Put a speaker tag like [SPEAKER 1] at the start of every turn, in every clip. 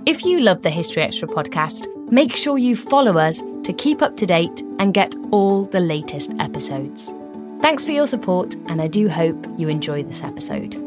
[SPEAKER 1] If you love the History Extra podcast, make sure you follow us to keep up to date and get all the latest episodes. Thanks for your support, and I do hope you enjoy this episode.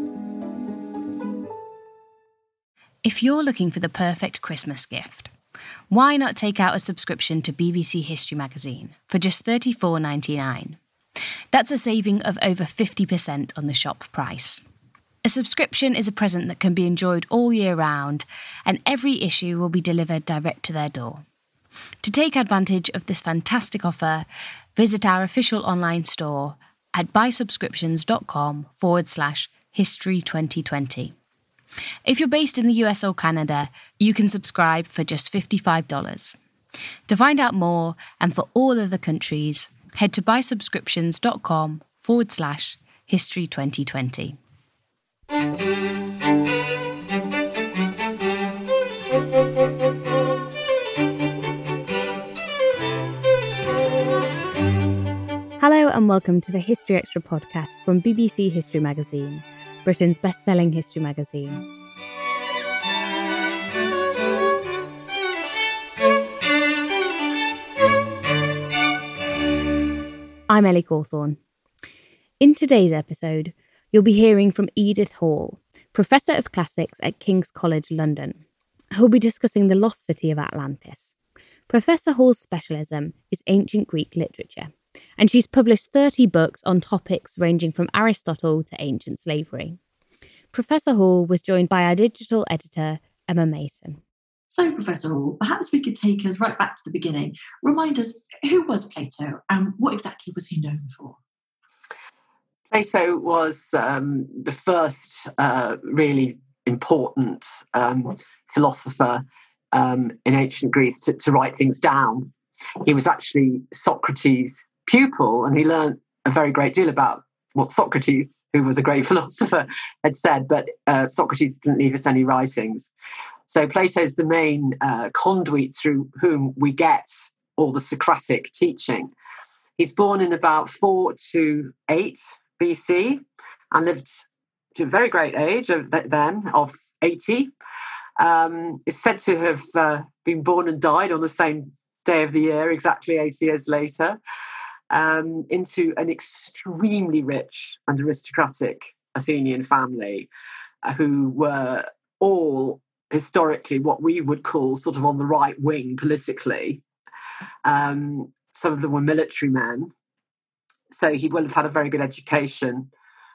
[SPEAKER 1] If you're looking for the perfect Christmas gift, why not take out a subscription to BBC History Magazine for just $34.99? That's a saving of over 50% on the shop price. A subscription is a present that can be enjoyed all year round, and every issue will be delivered direct to their door. To take advantage of this fantastic offer, visit our official online store at buysubscriptions.com/history2020. If you're based in the US or Canada, you can subscribe for just $55. To find out more, and for all other countries, head to buysubscriptions.com/history2020. Hello and welcome to the History Extra podcast from BBC History Magazine, Britain's best-selling history magazine. I'm Ellie Cawthorne. In today's episode, you'll be hearing from Edith Hall, Professor of Classics at King's College London, who'll be discussing the lost city of Atlantis. Professor Hall's specialism is ancient Greek literature, and she's published 30 books on topics ranging from Aristotle to ancient slavery. Professor Hall was joined by our digital editor, Emma Mason.
[SPEAKER 2] So, Professor Hall, perhaps we could take us right back to the beginning. Remind us, who was Plato and what exactly was he known for?
[SPEAKER 3] Plato was the first really important philosopher in ancient Greece to write things down. He was actually Socrates' pupil, and he learned a very great deal about what Socrates, who was a great philosopher, had said, but Socrates didn't leave us any writings. So Plato's the main conduit through whom we get all the Socratic teaching. He's born in about 4 to 8 BC and lived to a very great age of 80. Is said to have been born and died on the same day of the year, exactly 80 years later, into an extremely rich and aristocratic Athenian family who were all historically what we would call sort of on the right wing politically. Some of them were military men. So he will have had a very good education.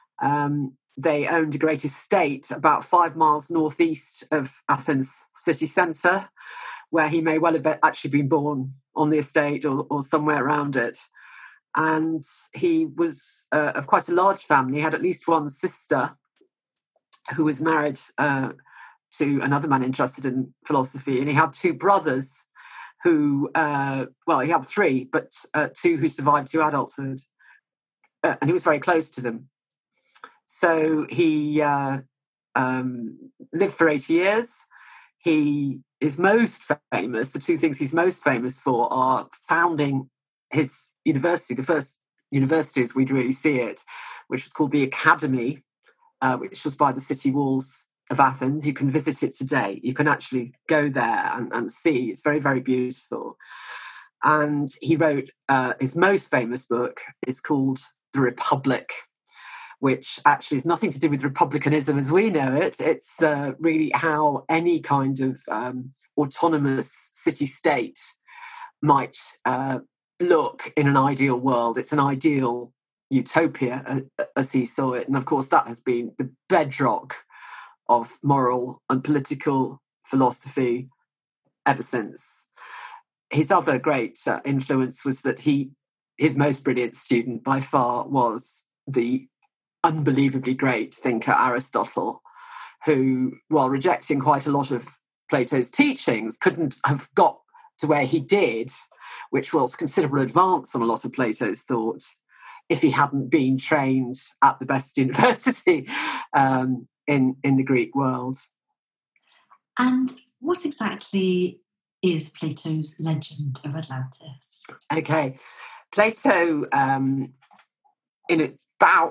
[SPEAKER 3] They owned a great estate about 5 miles northeast of Athens city centre, where he may well have actually been born on the estate or somewhere around it. And he was of quite a large family. He had at least one sister who was married to another man interested in philosophy. And he had 2 brothers who, he had 3, but 2 who survived to adulthood. And he was very close to them. So he lived for 80 years. He is most famous. The 2 things he's most famous for are founding his university, the first university as we'd really see it, which was called the Academy, which was by the city walls of Athens. You can visit it today. You can actually go there and see. It's very, very beautiful. And he wrote his most famous book is called The Republic, which actually has nothing to do with republicanism as we know it. It's really how any kind of autonomous city-state might look in an ideal world. It's an ideal utopia as he saw it. And of course, that has been the bedrock of moral and political philosophy ever since. His other great influence was that his most brilliant student by far was the unbelievably great thinker Aristotle, who, while rejecting quite a lot of Plato's teachings, couldn't have got to where he did, which was considerable advance on a lot of Plato's thought, if he hadn't been trained at the best university in the Greek world.
[SPEAKER 2] And what exactly is Plato's Legend of Atlantis?
[SPEAKER 3] Okay. Plato,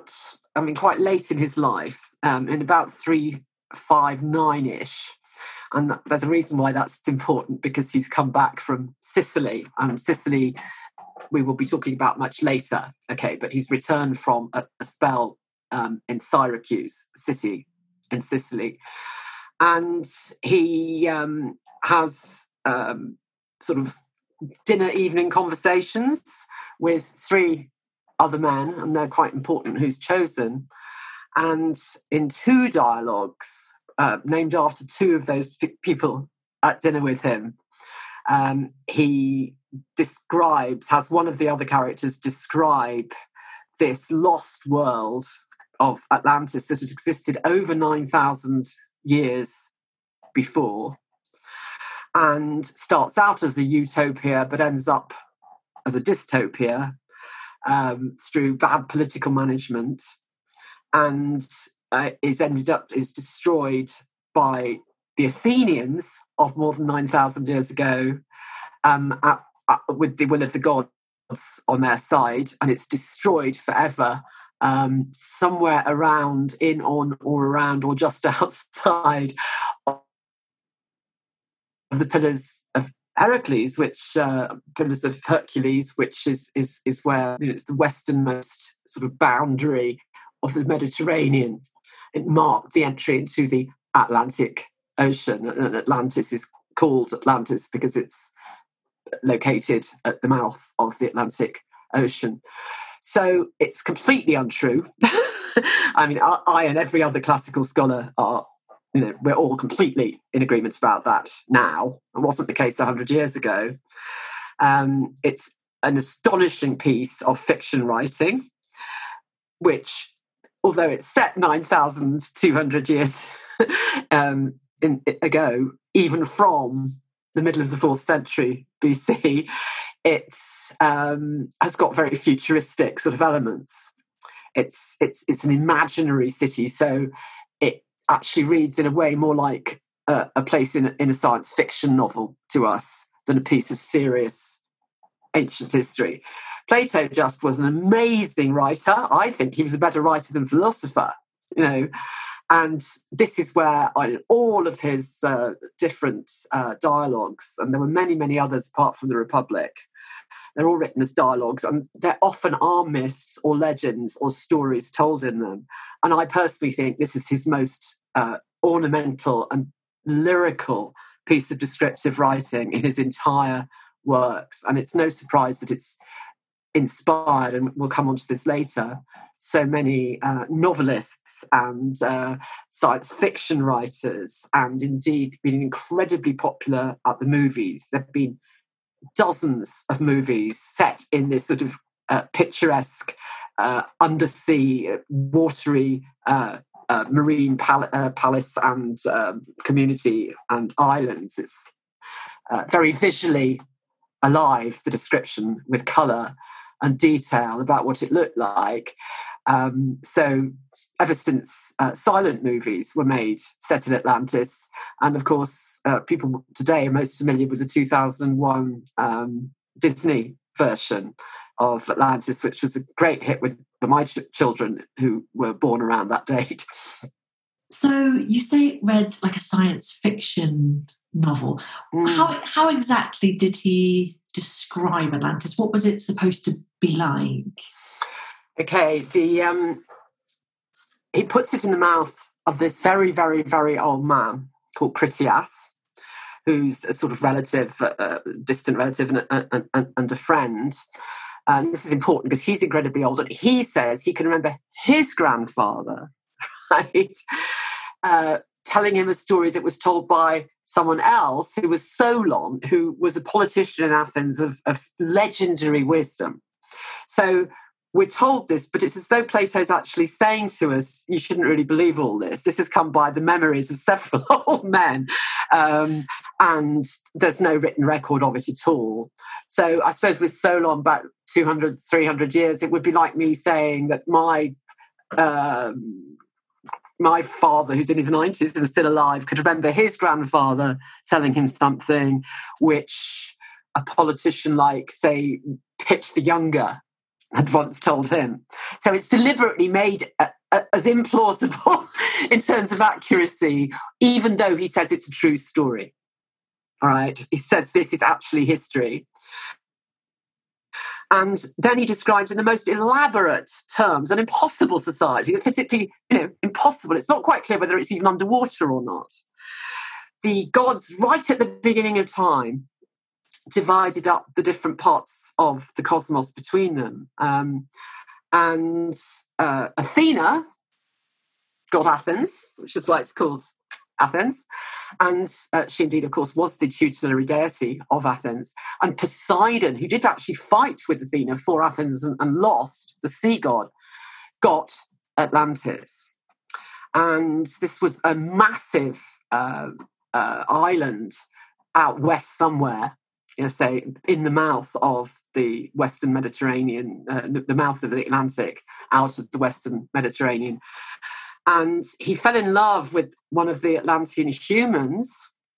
[SPEAKER 3] quite late in his life, in about 359-ish, And there's a reason why that's important, because he's come back from Sicily. And Sicily, we will be talking about much later, okay? But he's returned from a spell in Syracuse, city in Sicily. And he has sort of dinner evening conversations with 3 other men, and they're quite important who's chosen. And in 2 dialogues, named after 2 of those people at dinner with him, he has one of the other characters describe this lost world of Atlantis that had existed over 9,000 years before, and starts out as a utopia but ends up as a dystopia through bad political management, and is destroyed by the Athenians of more than 9,000 years ago, with the will of the gods on their side, and it's destroyed forever somewhere around, in, on, or around, or just outside of the Pillars of Heracles, Pillars of Hercules, which is where it's the westernmost sort of boundary of the Mediterranean. It marked the entry into the Atlantic Ocean, and Atlantis is called Atlantis because it's located at the mouth of the Atlantic Ocean. So it's completely untrue. I mean, I and every other classical scholar are, we're all completely in agreement about that now. It wasn't the case 100 years ago. It's an astonishing piece of fiction writing, which, although it's set 9,200 years ago, even from the middle of the 4th century BC, it has got very futuristic sort of elements. It's an imaginary city, so it actually reads in a way more like a place in a science fiction novel to us than a piece of serious ancient history. Plato just was an amazing writer. I think he was a better writer than philosopher, and this is where all of his different dialogues, and there were many, many others apart from the Republic, they're all written as dialogues, and there often are myths or legends or stories told in them. And I personally think this is his most ornamental and lyrical piece of descriptive writing in his entire works. And it's no surprise that it's inspired, and we'll come on to this later, so many novelists and science fiction writers, and indeed been incredibly popular at the movies. There have been dozens of movies set in this sort of picturesque undersea, watery marine palace and community and islands. It's very visually alive, the description, with colour and detail about what it looked like. So ever since silent movies were made set in Atlantis, and of course people today are most familiar with the 2001 Disney version of Atlantis, which was a great hit with my children who were born around that date.
[SPEAKER 2] So you say it read like a science fiction novel. How exactly did he describe Atlantis? What was it supposed to be like?
[SPEAKER 3] Okay, he puts it in the mouth of this very, very, very old man called Critias, who's a sort of relative, distant relative and a friend. And this is important because he's incredibly old, and he says he can remember his grandfather, right, telling him a story that was told by someone else who was Solon, who was a politician in Athens of legendary wisdom. So we're told this, but it's as though Plato's actually saying to us, you shouldn't really believe all this. This has come by the memories of several old men, and there's no written record of it at all. So I suppose with Solon back 200, 300 years, it would be like me saying that my father, who's in his 90s and still alive, could remember his grandfather telling him something which a politician like, say, Pitt the Younger had once told him. So it's deliberately made as implausible in terms of accuracy, even though he says it's a true story. All right, he says this is actually history. And then he describes in the most elaborate terms an impossible society, physically, impossible. It's not quite clear whether it's even underwater or not. The gods, right at the beginning of time, divided up the different parts of the cosmos between them. And Athena, god Athens, which is why it's called Athens, and she indeed, of course, was the tutelary deity of Athens. And Poseidon, who did actually fight with Athena for Athens and lost, the sea god, got Atlantis. And this was a massive island out west somewhere, say in the mouth of the Western Mediterranean, the mouth of the Atlantic, out of the Western Mediterranean. And he fell in love with one of the Atlantean humans,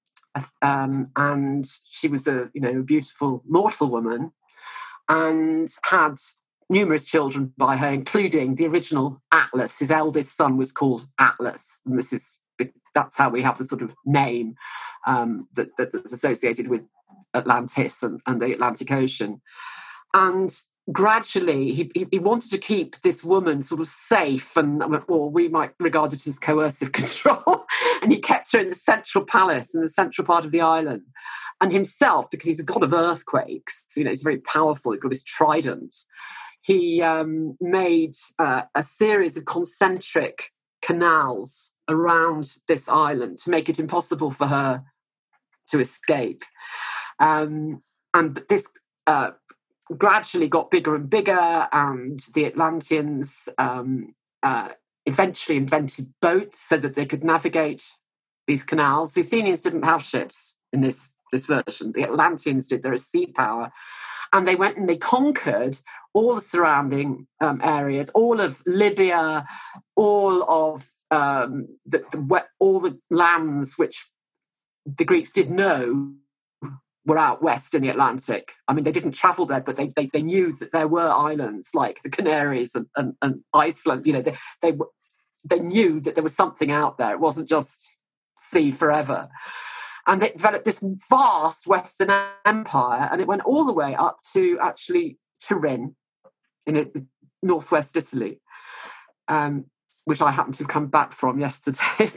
[SPEAKER 3] and she was a beautiful mortal woman, and had numerous children by her, including the original Atlas. His eldest son was called Atlas, and that's how we have the sort of name that's associated with Atlantis and the Atlantic Ocean. And gradually, he wanted to keep this woman sort of safe, or we might regard it as coercive control. And he kept her in the central palace, in the central part of the island. And himself, because he's a god of earthquakes, he's very powerful, he's got this trident, he made a series of concentric canals around this island to make it impossible for her to escape. And this gradually got bigger and bigger, and the Atlanteans eventually invented boats so that they could navigate these canals. The Athenians didn't have ships in this version. The Atlanteans did. They're a sea power. And they went and they conquered all the surrounding areas, all of Libya, all of all the lands which the Greeks did know were out west in the Atlantic. I mean, they didn't travel there, but they knew that there were islands like the Canaries and Iceland. They knew that there was something out there. It wasn't just sea forever. And they developed this vast Western empire, and it went all the way up to actually Turin in northwest Italy, which I happened to have come back from yesterday.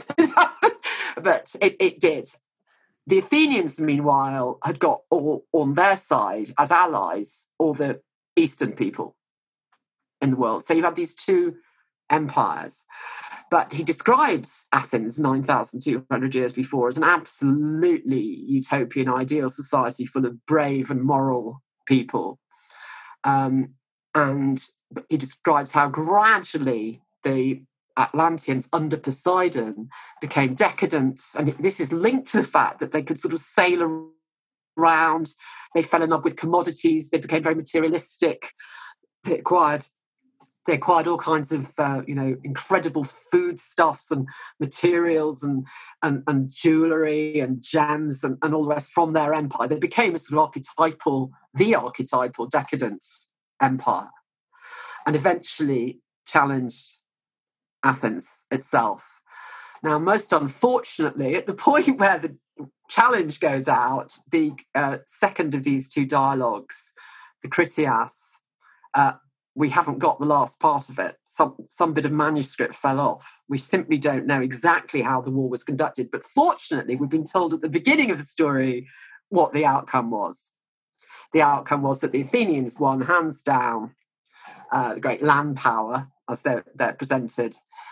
[SPEAKER 3] But it did. The Athenians, meanwhile, had got all on their side as allies all the Eastern people in the world. So you have these two empires. But he describes Athens 9,200 years before as an absolutely utopian, ideal society full of brave and moral people. And he describes how gradually the Atlanteans under Poseidon became decadent. And this is linked to the fact that they could sort of sail around. They fell in love with commodities. They became very materialistic. They acquired all kinds of incredible foodstuffs and materials and jewellery and gems and all the rest from their empire. They became a sort of the archetypal decadent empire, and eventually challenged Athens itself. Now, most unfortunately, at the point where the challenge goes out, the second of these two dialogues, the Critias, we haven't got the last part of it. Some bit of manuscript fell off. We simply don't know exactly how the war was conducted. But fortunately, we've been told at the beginning of the story what the outcome was. The outcome was that the Athenians won hands down, the great land power as they're presented.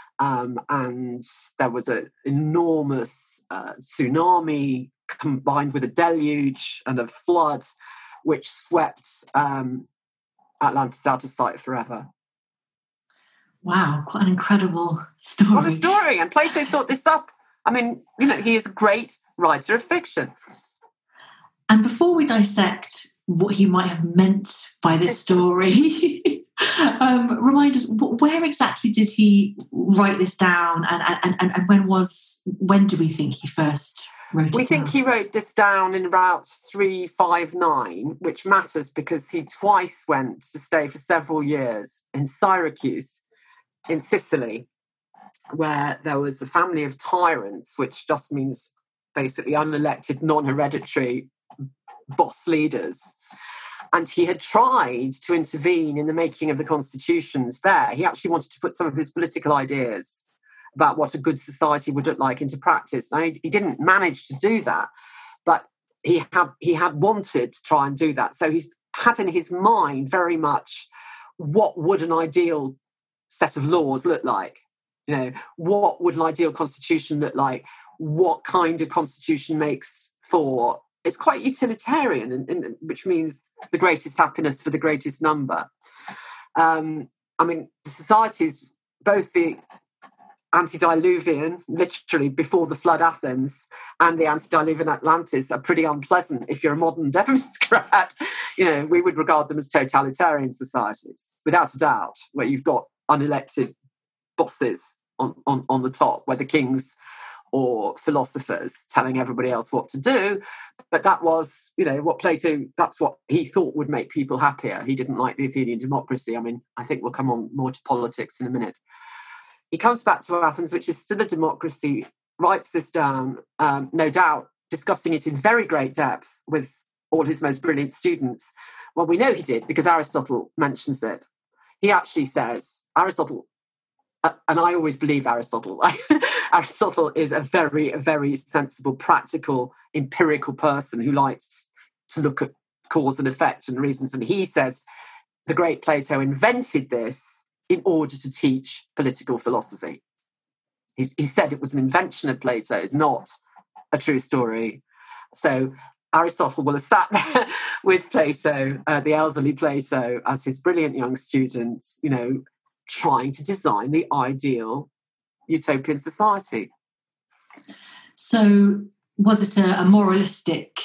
[SPEAKER 3] And there was an enormous tsunami combined with a deluge and a flood, which swept Atlantis out of sight forever.
[SPEAKER 2] Wow, quite an incredible story.
[SPEAKER 3] What a story! And Plato thought this up. I mean, he is a great writer of fiction.
[SPEAKER 2] And before we dissect what he might have meant by this story, remind us, where exactly did he write this down, and when do we think he first wrote it down?
[SPEAKER 3] We think he wrote this down in about 359, which matters because he twice went to stay for several years in Syracuse, in Sicily, where there was a family of tyrants, which just means basically unelected, non-hereditary boss leaders. And he had tried to intervene in the making of the constitutions there. He actually wanted to put some of his political ideas about what a good society would look like into practice. Now, he didn't manage to do that, but he had wanted to try and do that. So he's had in his mind very much what would an ideal set of laws look like. What would an ideal constitution look like? What kind of constitution makes for... It's quite utilitarian, which means the greatest happiness for the greatest number. The societies, both the antediluvian, literally before the flood Athens, and the antediluvian Atlantis are pretty unpleasant if you're a modern Democrat. We would regard them as totalitarian societies, without a doubt, where you've got unelected bosses on the top, whether kings or philosophers telling everybody else what to do. But that was, what Plato, that's what he thought would make people happier. He didn't like the Athenian democracy. I think we'll come on more to politics in a minute. He comes back to Athens, which is still a democracy, writes this down, no doubt, discussing it in very great depth with all his most brilliant students. Well, we know he did because Aristotle mentions it. He actually says, Aristotle, and I always believe Aristotle. Aristotle is a very, very sensible, practical, empirical person who likes to look at cause and effect and reasons. And he says the great Plato invented this in order to teach political philosophy. He said it was an invention of Plato's, not a true story. So Aristotle will have sat there with Plato, the elderly Plato, as his brilliant young student, trying to design the ideal utopian society.
[SPEAKER 2] So was it a moralistic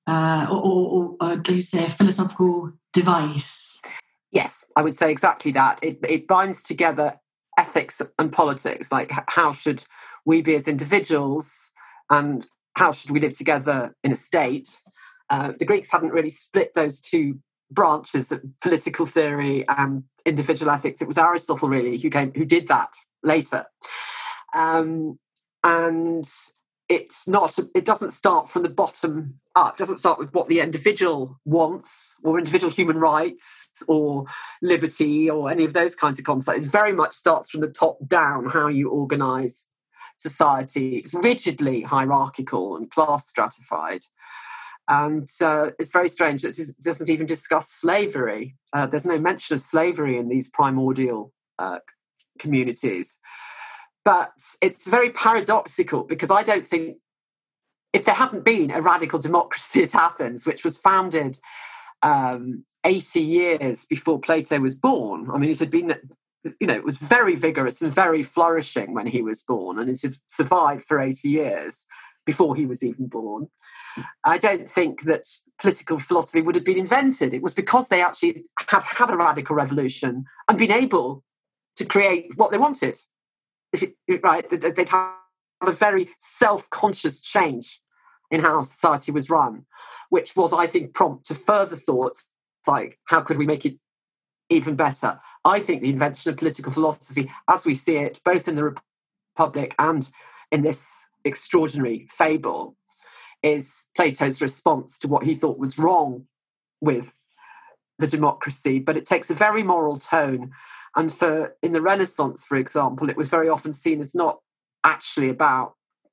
[SPEAKER 2] or do you say a philosophical device?
[SPEAKER 3] Yes, I would say exactly that. It binds together ethics and politics, like how should we be as individuals and how should we live together in a state. The Greeks hadn't really split those two branches of political theory and individual ethics. It was Aristotle really who did that later. And it doesn't start from the bottom up. It doesn't start with what the individual wants or individual human rights or liberty or any of those kinds of concepts. It very much starts from the top down, how you organise society. It's rigidly hierarchical and class stratified. And it's very strange that it doesn't even discuss slavery. There's no mention of slavery in these primordial communities. But it's very paradoxical because I don't think, if there hadn't been a radical democracy at Athens, which was founded 80 years before Plato was born, it had been, it was very vigorous and very flourishing when he was born, and it had survived for 80 years before he was even born. I don't think that political philosophy would have been invented. It was because they actually had a radical revolution and been able to create what they wanted. Right, they'd have a very self-conscious change in how society was run, which was, I think, prompt to further thoughts like, how could we make it even better? I think the invention of political philosophy, as we see it, both in the Republic and in this extraordinary fable, is Plato's response to what he thought was wrong with the democracy, but it takes a very moral tone. And in the Renaissance, for example, it was very often seen as not actually about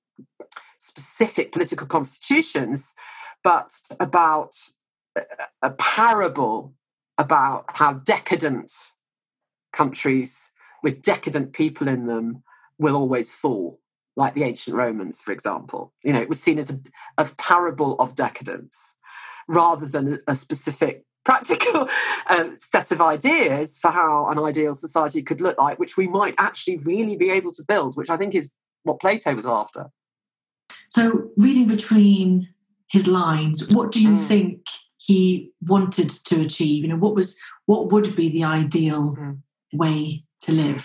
[SPEAKER 3] specific political constitutions, but about a parable about how decadent countries with decadent people in them will always fall, like the ancient Romans, for example. It was seen as a parable of decadence rather than a specific practical set of ideas for how an ideal society could look like, which we might actually really be able to build, which I think is what Plato was after.
[SPEAKER 2] So reading between his lines, what do you think he wanted to achieve? What would be the ideal way to live?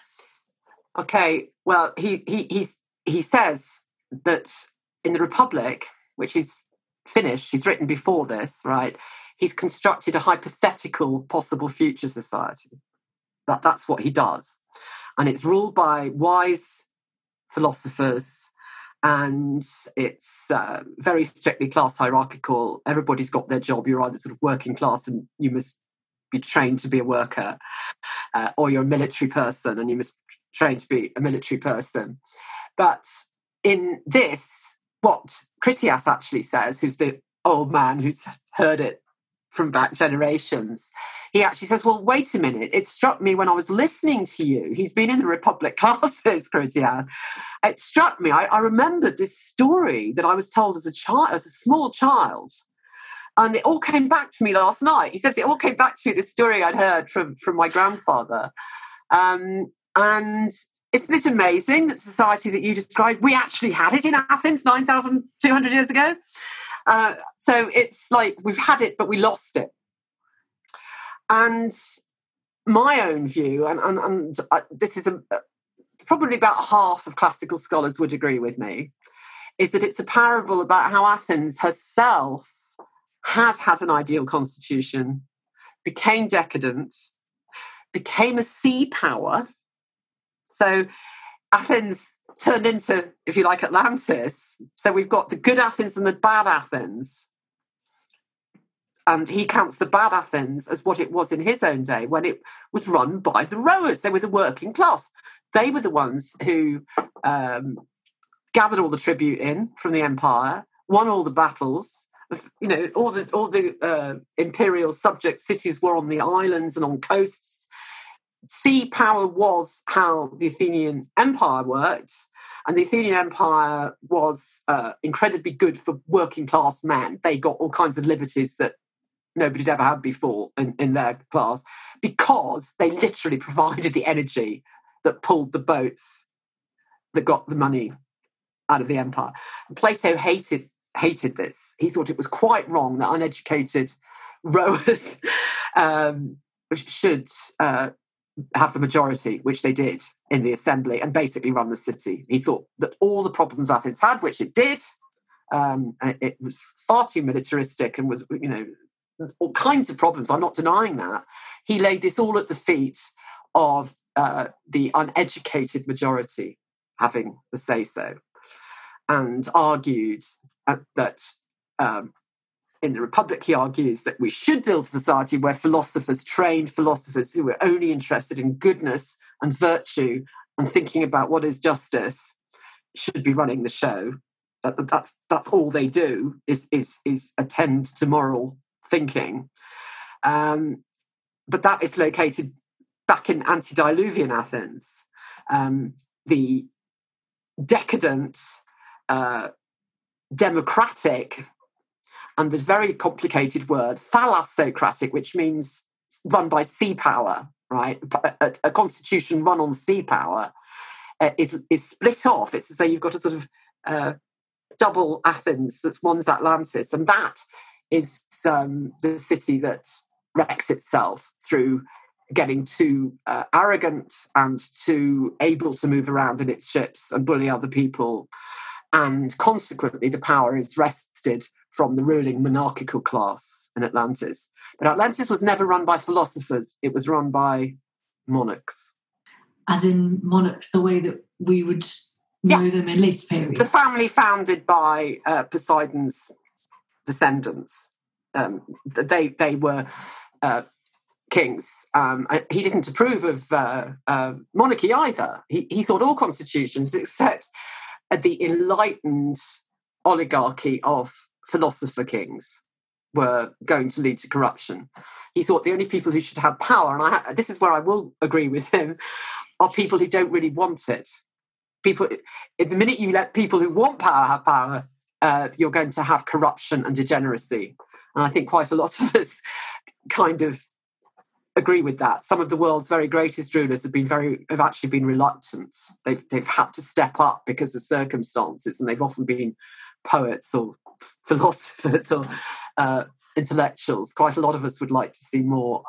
[SPEAKER 3] Okay, well, he says that in the Republic, which is finished, he's written before this, right? He's constructed a hypothetical possible future society. That's what he does. and it's ruled by wise philosophers, and it's very strictly class hierarchical. Everybody's got their job. You're either sort of working class and you must be trained to be a worker, or you're a military person and you must train to be a military person. But in this, what Critias actually says, who's the old man who's heard it from back generations, he actually says, well, wait a minute, it struck me when I was listening to you. He's been in the Republic classes, Critias. It struck me, I remembered this story that I was told as a small child. And it all came back to me last night. He says it all came back to me, this story I'd heard from my grandfather. And isn't it amazing that society that you described, we actually had it in Athens 9,200 years ago? So it's like we've had it, but we lost it. And my own view, and this is probably about half of classical scholars would agree with me, is that it's a parable about how Athens herself had an ideal constitution, became decadent, became a sea power. So Athens turned into, if you like, Atlantis. So we've got the good Athens and the bad Athens. And he counts the bad Athens as what it was in his own day, when it was run by the rowers. They were the working class. They were the ones who gathered all the tribute in from the empire, won all the battles. You know, all the imperial subject cities were on the islands and on coasts. Sea power was how the Athenian Empire worked, and the Athenian Empire was incredibly good for working class men. They got all kinds of liberties that nobody'd ever had before in their class, because they literally provided the energy that pulled the boats that got the money out of the empire. And Plato hated this. He thought it was quite wrong that uneducated rowers should have the majority, which they did in the assembly, and basically run the city. He thought that all the problems Athens had, which it did, it was far too militaristic and was, you know, all kinds of problems. I'm not denying that. He laid this all at the feet of the uneducated majority having the say-so, and argued that in the Republic, he argues that we should build a society where trained philosophers who are only interested in goodness and virtue and thinking about what is justice, should be running the show. That's all they do is attend to moral thinking. But that is located back in antediluvian Athens. The decadent, democratic, and the very complicated word thalassocratic, which means run by sea power, right? A constitution run on sea power is split off. It's to say you've got a sort of double Athens. One's Atlantis, and that is the city that wrecks itself through getting too arrogant and too able to move around in its ships and bully other people. And consequently, the power is wrested from the ruling monarchical class in Atlantis. But Atlantis was never run by philosophers. It was run by monarchs. As in monarchs, the way that we would know them in later periods. The family founded by Poseidon's descendants. They were kings. He didn't approve of monarchy either. He thought all constitutions, except the enlightened oligarchy of philosopher kings, were going to lead to corruption. He thought the only people who should have power, and this is where I will agree with him, are people who don't really want it. People, the minute you let people who want power have power, you're going to have corruption and degeneracy. And I think quite a lot of us kind of agree with that. Some of the world's very greatest rulers have actually been reluctant. They've had to step up because of circumstances, and they've often been poets or philosophers or intellectuals. Quite a lot of us would like to see more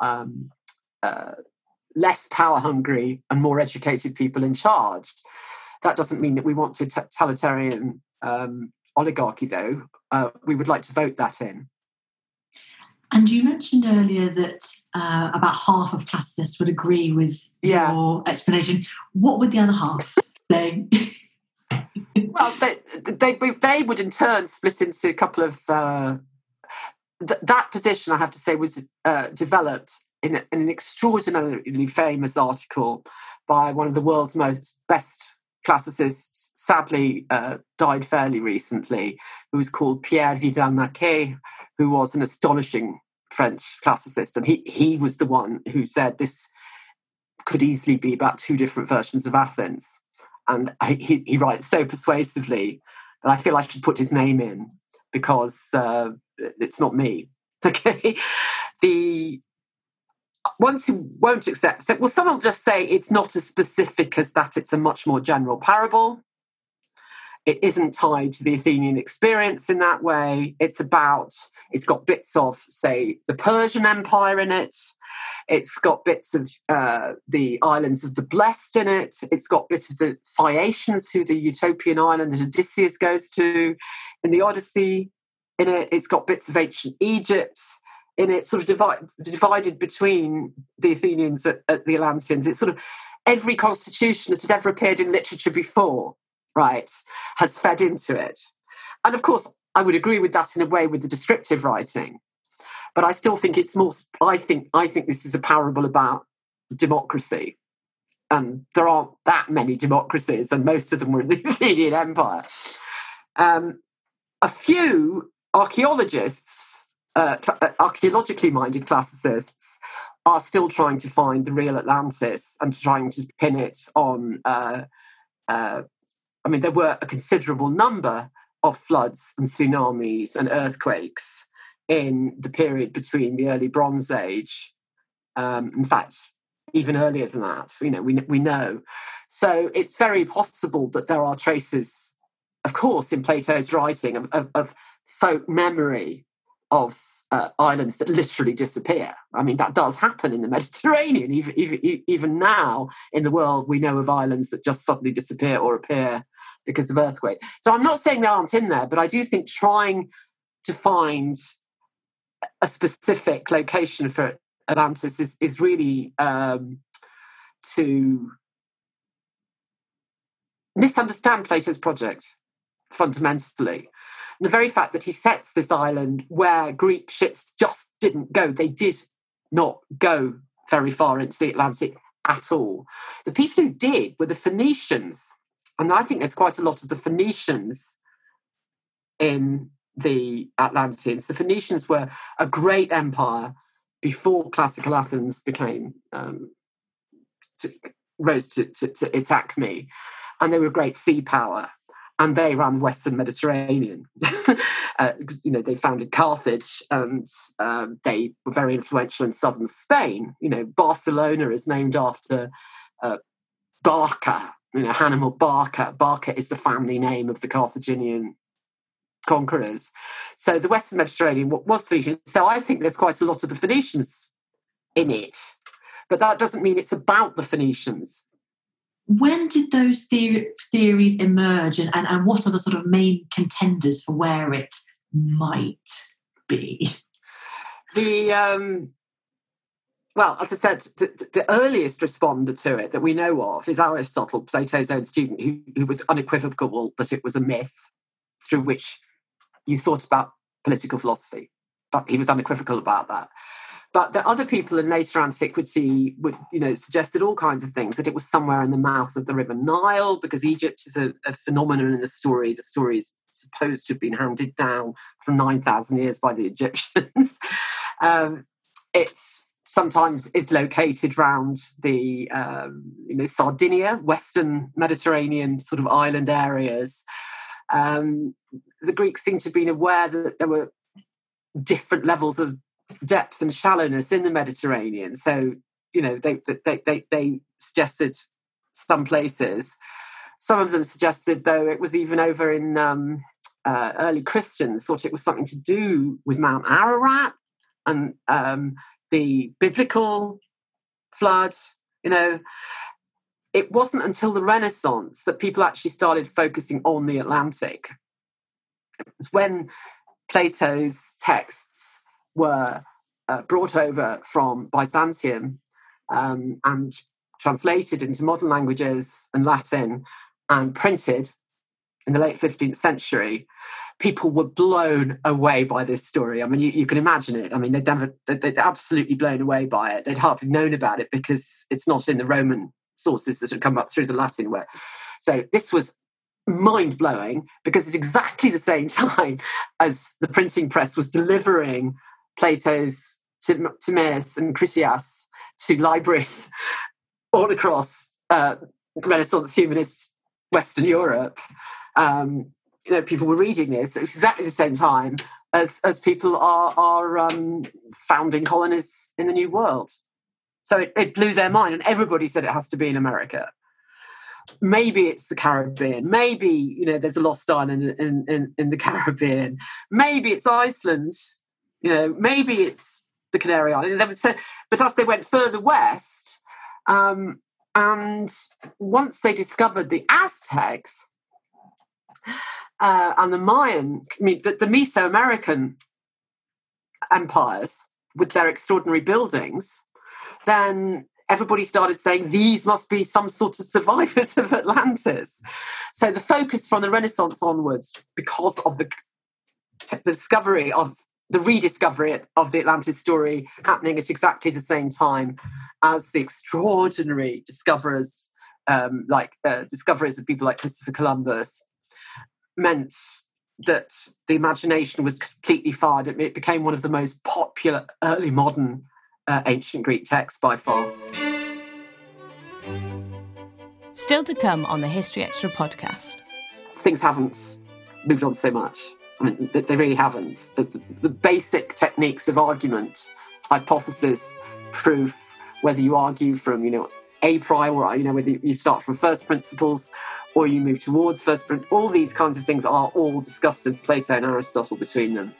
[SPEAKER 3] less power hungry and more educated people in charge. That doesn't mean that we want totalitarian oligarchy, though. We would like to vote that in.
[SPEAKER 2] And you mentioned earlier that about half of classicists would agree with your explanation. What would the other half say?
[SPEAKER 3] Well, they would in turn split into a couple of... that position, I have to say, was developed in an extraordinarily famous article by one of the world's best classicists, sadly died fairly recently, who was called Pierre Vidal-Naquet, who was an astonishing French classicist. And he was the one who said this could easily be about two different versions of Athens. And he writes so persuasively that I feel I should put his name in, because it's not me. Okay, the ones who won't accept it, well, some will just say it's not as specific as that. It's a much more general parable. It isn't tied to the Athenian experience in that way. It's got bits of, say, the Persian Empire in it. It's got bits of the islands of the Blessed in it. It's got bits of the Phaeacians, who the utopian island that Odysseus goes to in the Odyssey in it. It's got bits of ancient Egypt in it, sort of divided between the Athenians and the Atlanteans. It's sort of every constitution that had ever appeared in literature before, right, has fed into it. And of course, I would agree with that in a way with the descriptive writing. But I still think it's more, I think this is a parable about democracy. And there aren't that many democracies, and most of them were in the Athenian Empire. A few archaeologists, archaeologically minded classicists, are still trying to find the real Atlantis and trying to pin it on... I mean, there were a considerable number of floods and tsunamis and earthquakes in the period between the early Bronze Age. In fact, even earlier than that, we know. So it's very possible that there are traces, of course, in Plato's writing of folk memory of islands that literally disappear. I mean, that does happen in the Mediterranean. Even now in the world, we know of islands that just suddenly disappear or appear because of earthquake. So I'm not saying they aren't in there, but I do think trying to find a specific location for Atlantis is really to misunderstand Plato's project fundamentally. And the very fact that he sets this island where Greek ships just didn't go, they did not go very far into the Atlantic at all. The people who did were the Phoenicians. And I think there's quite a lot of the Phoenicians in the Atlanteans. The Phoenicians were a great empire before classical Athens became rose to its acme, and they were a great sea power, and they ran the Western Mediterranean because they founded Carthage, and they were very influential in southern Spain. Barcelona is named after Barca. Hannibal Barca. Barca is the family name of the Carthaginian conquerors. So the Western Mediterranean was Phoenician. So I think there's quite a lot of the Phoenicians in it. But that doesn't mean it's about the Phoenicians.
[SPEAKER 2] When did those theories emerge, and what are the sort of main contenders for where it might be?
[SPEAKER 3] Well, as I said, the earliest responder to it that we know of is Aristotle, Plato's own student, who was unequivocal that it was a myth through which you thought about political philosophy. But he was unequivocal about that. But the other people in later antiquity would, suggested all kinds of things, that it was somewhere in the mouth of the River Nile, because Egypt is a phenomenon in the story. The story is supposed to have been handed down for 9,000 years by the Egyptians. It's sometimes is located around the Sardinia, Western Mediterranean sort of island areas. The Greeks seem to have been aware that there were different levels of depth and shallowness in the Mediterranean. So, they suggested some places. Some of them suggested, though, it was even over in early Christians thought it was something to do with Mount Ararat and the biblical flood. It wasn't until the Renaissance that people actually started focusing on the Atlantic. It was when Plato's texts were brought over from Byzantium and translated into modern languages and Latin and printed in the late 15th century, people were blown away by this story. I mean, you can imagine it. I mean, they'd absolutely blown away by it. They'd hardly known about it because it's not in the Roman sources that had come up through the Latin way. So this was mind-blowing because at exactly the same time as the printing press was delivering Plato's Timaeus and Critias to libraries all across Renaissance humanist Western Europe, people were reading this at exactly the same time as people are founding colonies in the New World. So it blew their mind, and everybody said it has to be in America. Maybe it's the Caribbean. Maybe there's a lost island in the Caribbean. Maybe it's Iceland. Maybe it's the Canary Islands. But as they went further west, and once they discovered the Aztecs and the Mayan, the Mesoamerican empires with their extraordinary buildings, then everybody started saying these must be some sort of survivors of Atlantis. So the focus from the Renaissance onwards, because of the rediscovery of the Atlantis story happening at exactly the same time as the extraordinary discoverers, discoveries of people like Christopher Columbus, meant that the imagination was completely fired. It became one of the most popular early modern ancient Greek texts by far.
[SPEAKER 1] Still to come on the History Extra podcast.
[SPEAKER 3] Things haven't moved on so much. I mean, they really haven't. The basic techniques of argument, hypothesis, proof, whether you argue from, a priori, whether you start from first principles or you move towards first principles, all these kinds of things are all discussed in Plato and Aristotle between them.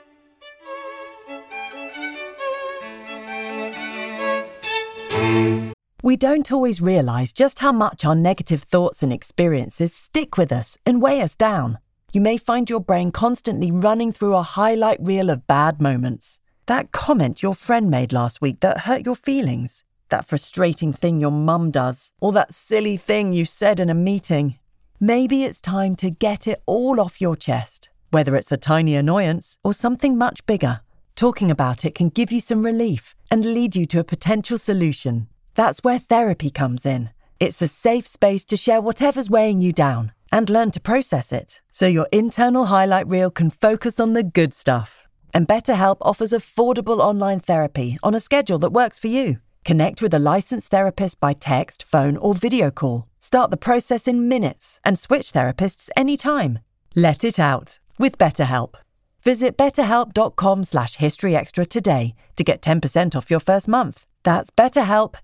[SPEAKER 4] We don't always realise just how much our negative thoughts and experiences stick with us and weigh us down. You may find your brain constantly running through a highlight reel of bad moments. That comment your friend made last week that hurt your feelings. That frustrating thing your mum does. Or that silly thing you said in a meeting. Maybe it's time to get it all off your chest. Whether it's a tiny annoyance or something much bigger, talking about it can give you some relief and lead you to a potential solution. That's where therapy comes in. It's a safe space to share whatever's weighing you down and learn to process it, so your internal highlight reel can focus on the good stuff. And BetterHelp offers affordable online therapy on a schedule that works for you. Connect with a licensed therapist by text, phone, or video call. Start the process in minutes and switch therapists anytime. Let it out with BetterHelp. Visit betterhelp.com/historyextra today to get 10% off your first month. That's BetterHelp,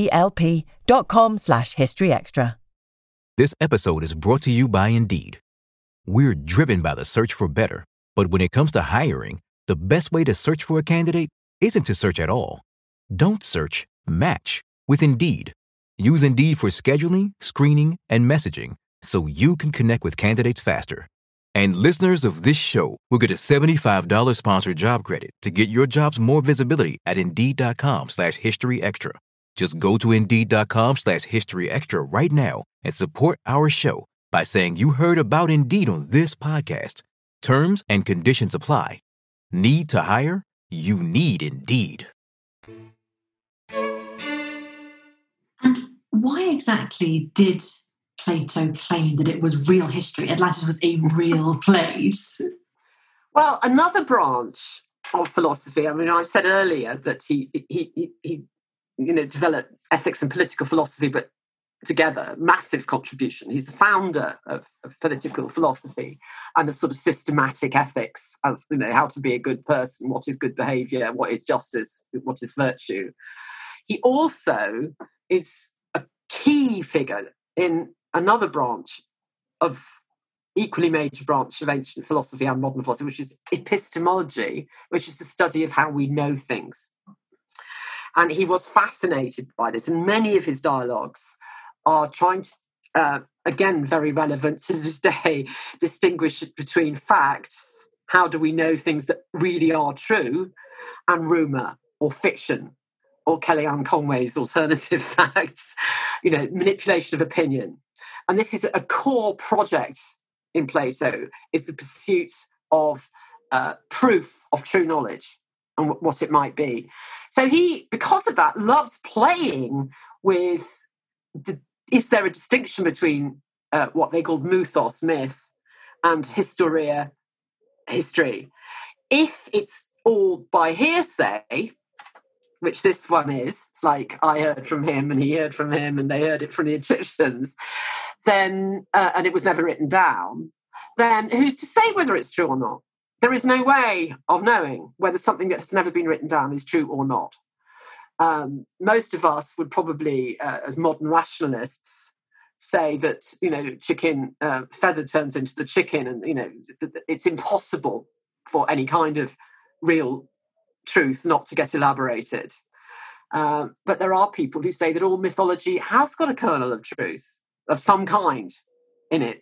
[SPEAKER 4] HELP.com/historyextra.
[SPEAKER 5] This episode is brought to you by Indeed. We're driven by the search for better, but when it comes to hiring, the best way to search for a candidate isn't to search at all. Don't search, match with Indeed. Use Indeed for scheduling, screening, and messaging so you can connect with candidates faster. And listeners of this show will get a $75 sponsored job credit to get your jobs more visibility at Indeed.com/historyextra. Just go to Indeed.com/historyextra right now and support our show by saying you heard about Indeed on this podcast. Terms and conditions apply. Need to hire? You need Indeed.
[SPEAKER 2] And why exactly did Plato claimed that it was real history? Atlantis was a real place.
[SPEAKER 3] Well, another branch of philosophy. I mean, I said earlier that he developed ethics and political philosophy, but together, massive contribution. He's the founder of political philosophy and of sort of systematic ethics, as how to be a good person, what is good behaviour, what is justice, what is virtue. He also is a key figure in another branch of equally major branch of ancient philosophy and modern philosophy, which is epistemology, which is the study of how we know things. And he was fascinated by this, and many of his dialogues are trying to, again, very relevant to this day, distinguish between facts, how do we know things that really are true, and rumour or fiction or Kellyanne Conway's alternative facts, manipulation of opinion. And this is a core project in Plato, is the pursuit of proof of true knowledge and what it might be. So he, because of that, loves playing with is there a distinction between what they called mythos, myth, and historia, history? If it's all by hearsay, which this one is, it's like I heard from him and he heard from him and they heard it from the Egyptians, then and it was never written down, then who's to say whether it's true or not? There is no way of knowing whether something that has never been written down is true or not. Most of us would probably, as modern rationalists, say that, chicken feather turns into the chicken, and, it's impossible for any kind of real truth not to get elaborated. But there are people who say that all mythology has got a kernel of truth of some kind in it.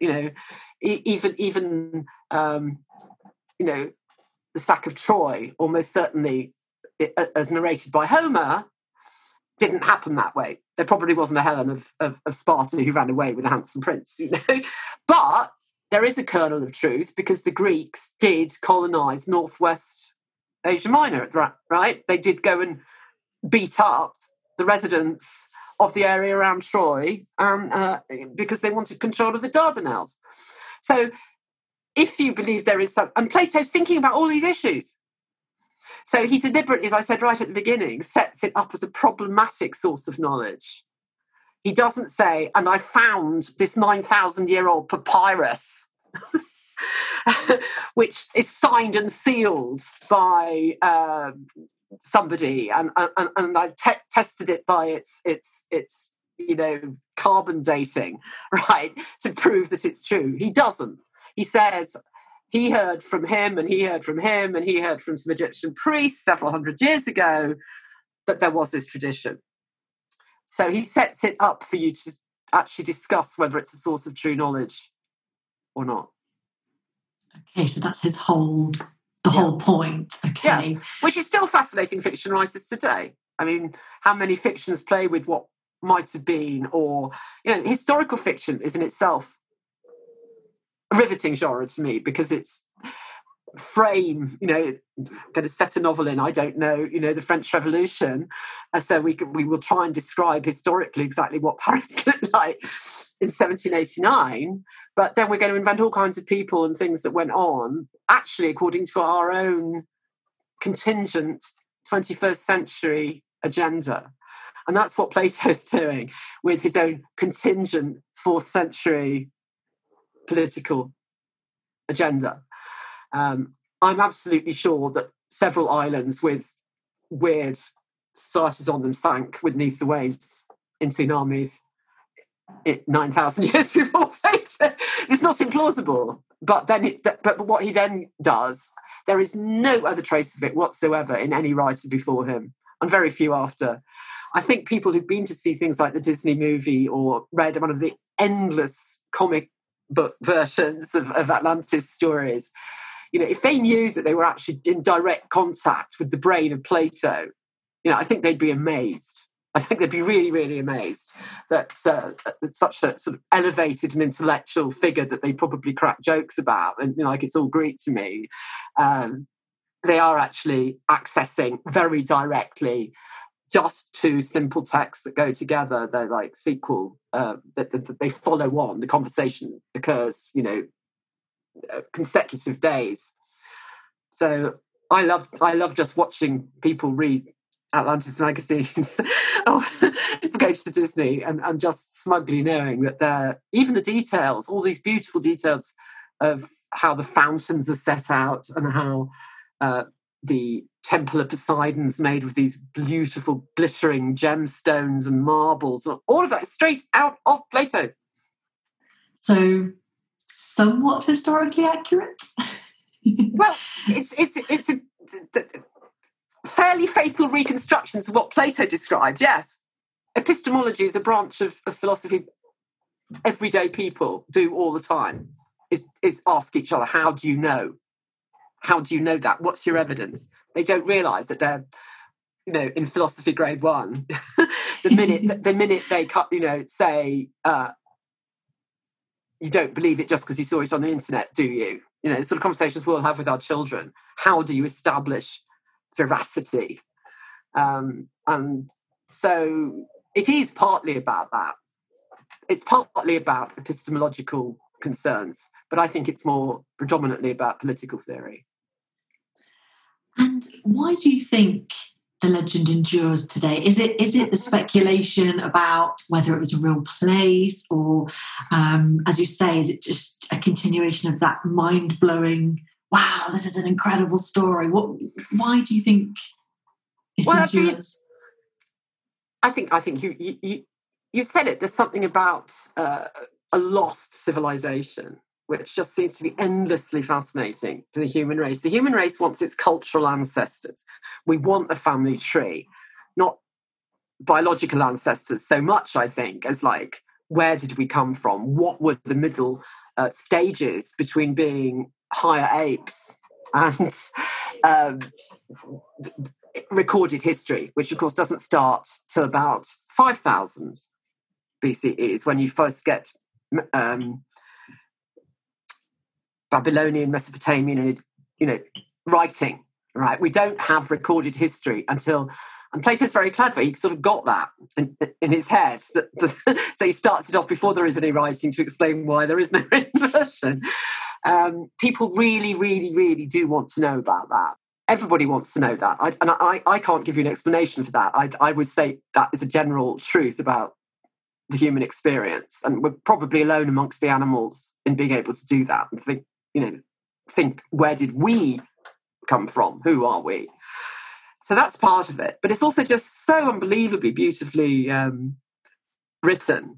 [SPEAKER 3] Even the sack of Troy, almost certainly, as narrated by Homer, didn't happen that way. There probably wasn't a Helen of Sparta who ran away with a handsome prince, But there is a kernel of truth because the Greeks did colonize northwest Asia Minor, right? They did go and beat up the residents of the area around Troy because they wanted control of the Dardanelles. So if you believe there is some... And Plato's thinking about all these issues. So he deliberately, as I said right at the beginning, sets it up as a problematic source of knowledge. He doesn't say, and I found this 9,000-year-old papyrus, which is signed and sealed by somebody, and I tested it by its carbon dating, right, to prove that it's true. He doesn't. He says he heard from him, and he heard from him, and he heard from some Egyptian priests several hundred years ago that there was this tradition. So he sets it up for you to actually discuss whether it's a source of true knowledge or not.
[SPEAKER 2] Okay, so that's his whole point. Okay.
[SPEAKER 3] Yes, which is still fascinating fiction writers today. I mean, how many fictions play with what might have been, or historical fiction is in itself a riveting genre to me because it's frame, going to set a novel in, I don't know, the French Revolution. So we will try and describe historically exactly what Paris looked like in 1789, but then we're going to invent all kinds of people and things that went on, actually according to our own contingent 21st century agenda. And that's what Plato's doing with his own contingent 4th century political agenda. I'm absolutely sure that several islands with weird societies on them sank beneath the waves in tsunamis 9,000 years before Plato. It's not implausible, but but what he then does, there is no other trace of it whatsoever in any writer before him, and very few after. I think people who've been to see things like the Disney movie or read one of the endless comic book versions of Atlantis stories, if they knew that they were actually in direct contact with the brain of Plato, I think they'd be amazed. I think they'd be really, really amazed that such a sort of elevated and intellectual figure that they probably crack jokes about, and like it's all Greek to me, they are actually accessing very directly just two simple texts that go together. They're like SQL, that they follow on. The conversation occurs, consecutive days. So I love just watching people read Atlantis magazines or go to the Disney and just smugly knowing that even the details, all these beautiful details of how the fountains are set out and how the Temple of Poseidon's made with these beautiful glittering gemstones and marbles, all of that is straight out of Plato.
[SPEAKER 2] So somewhat historically accurate?
[SPEAKER 3] Well, it's a fairly faithful reconstructions of what Plato described, yes. Epistemology is a branch of philosophy everyday people do all the time, is ask each other, how do you know? How do you know that? What's your evidence? They don't realise that they're, in philosophy grade 1, the minute they say you don't believe it just because you saw it on the internet, do you? The sort of conversations we'll have with our children. How do you establish veracity? And so it is partly about that. It's partly about epistemological concerns, but I think it's more predominantly about political theory.
[SPEAKER 2] And why do you think the legend endures today? Is it the speculation about whether it was a real place, or, as you say, is it just a continuation of that mind-blowing, wow, this is an incredible story? Why do you think it endures?
[SPEAKER 3] I think you said it. There's something about a lost civilization which just seems to be endlessly fascinating to the human race. The human race wants its cultural ancestors. We want a family tree, not biological ancestors so much, I think, as like, where did we come from? What were the middle stages between being higher apes and recorded history, which of course doesn't start till about 5,000 BCE, is when you first get Babylonian, Mesopotamian, writing, right? We don't have recorded history until, and Plato's very clever, he sort of got that in his head. So he starts it off before there is any writing to explain why there is no written version. People really, really, really do want to know about that. Everybody wants to know that. I can't give you an explanation for that. I would say that is a general truth about the human experience. And we're probably alone amongst the animals in being able to do that and think, where did we come from? Who are we? So that's part of it. But it's also just so unbelievably beautifully written.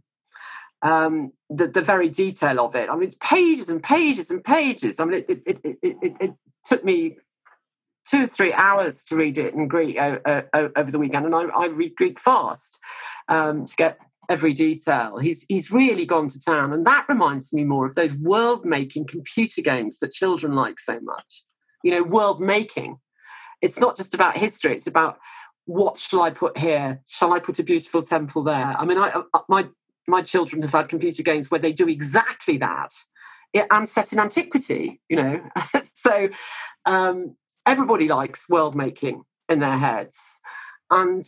[SPEAKER 3] The very detail of it. I mean, it's pages and pages and pages. I mean, it took me 2 or 3 hours to read it in Greek over the weekend, and I read Greek fast to get every detail. He's really gone to town, and that reminds me more of those world-making computer games that children like so much. World-making. It's not just about history. It's about, what shall I put here? Shall I put a beautiful temple there? I mean, my children have had computer games where they do exactly that, and set in antiquity. So everybody likes world-making in their heads, and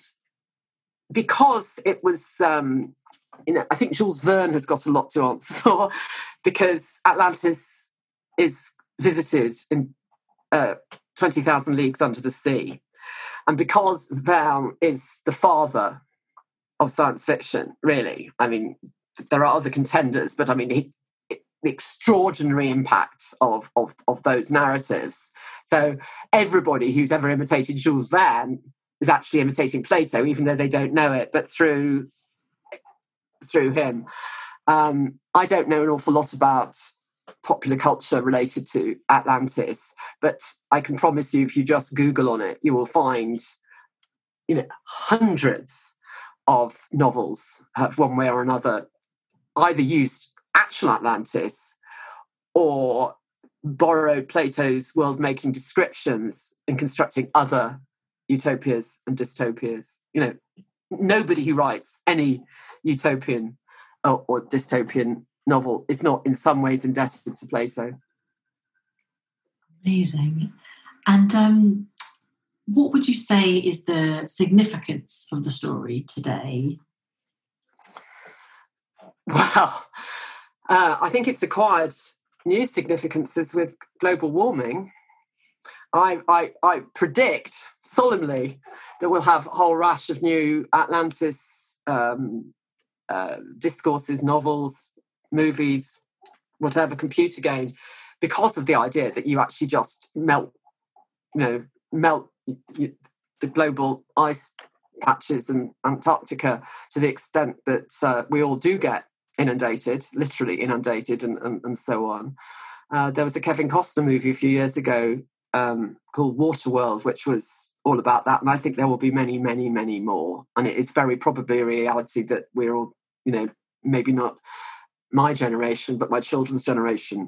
[SPEAKER 3] because it was, I think Jules Verne has got a lot to answer for, because Atlantis is visited in 20,000 Leagues Under the Sea. And because Verne is the father of science fiction, really, I mean, there are other contenders, but I mean, the extraordinary impact of those narratives. So everybody who's ever imitated Jules Verne is actually imitating Plato, even though they don't know it, but through him. I don't know an awful lot about popular culture related to Atlantis, but I can promise you, if you just Google on it, you will find, hundreds of novels have one way or another either used actual Atlantis or borrowed Plato's world-making descriptions in constructing other utopias and dystopias. Nobody who writes any utopian or dystopian novel is not in some ways indebted to Plato.
[SPEAKER 2] Amazing. And what would you say is the significance of the story today?
[SPEAKER 3] Well, I think it's acquired new significances with global warming. I predict solemnly that we'll have a whole rash of new Atlantis discourses, novels, movies, whatever, computer games, because of the idea that you actually just melt the global ice patches in Antarctica to the extent that we all do get inundated, literally inundated, and so on. There was a Kevin Costner movie a few years ago called Waterworld, which was all about that, and I think there will be many, many, many more. And it is very probably a reality that we're all, maybe not my generation, but my children's generation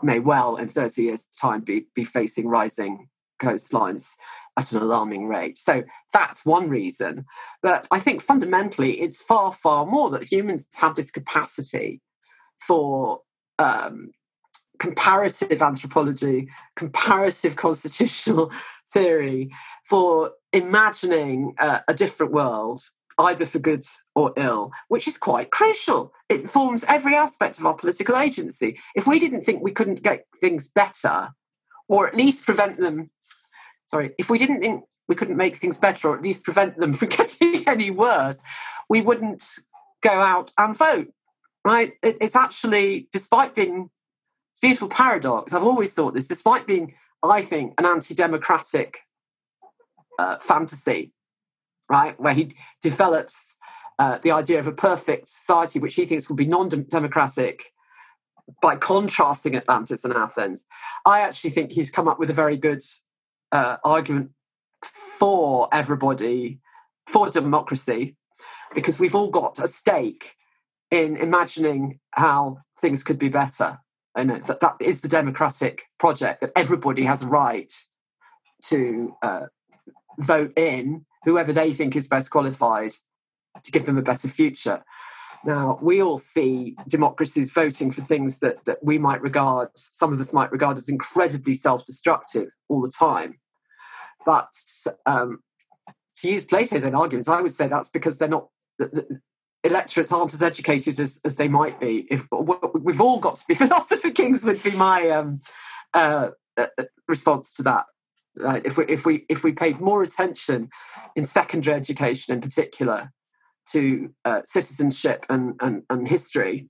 [SPEAKER 3] may well in 30 years' time be facing rising coastlines at an alarming rate. So that's one reason. But I think fundamentally it's far, far more that humans have this capacity for comparative anthropology, comparative constitutional theory, for imagining a different world, either for good or ill, which is quite crucial. It forms every aspect of our political agency. If we didn't think we couldn't get things better, or at least prevent them, if we didn't think we couldn't make things better, or at least prevent them from getting any worse, we wouldn't go out and vote, right? It's actually, despite being, it's a beautiful paradox, I've always thought this, despite being, I think, an anti-democratic fantasy, right, where he develops the idea of a perfect society, which he thinks will be non-democratic by contrasting Atlantis and Athens. I actually think he's come up with a very good argument for everybody, for democracy, because we've all got a stake in imagining how things could be better. And that is the democratic project, that everybody has a right to vote in whoever they think is best qualified to give them a better future. Now, we all see democracies voting for things that we might regard, some of us might regard as incredibly self-destructive all the time. But to use Plato's own arguments, I would say that's because they're not, the electorates aren't as educated as they might be. If we've all got to be philosopher kings, would be my response to that. Right? If we paid more attention in secondary education, in particular, to citizenship and history,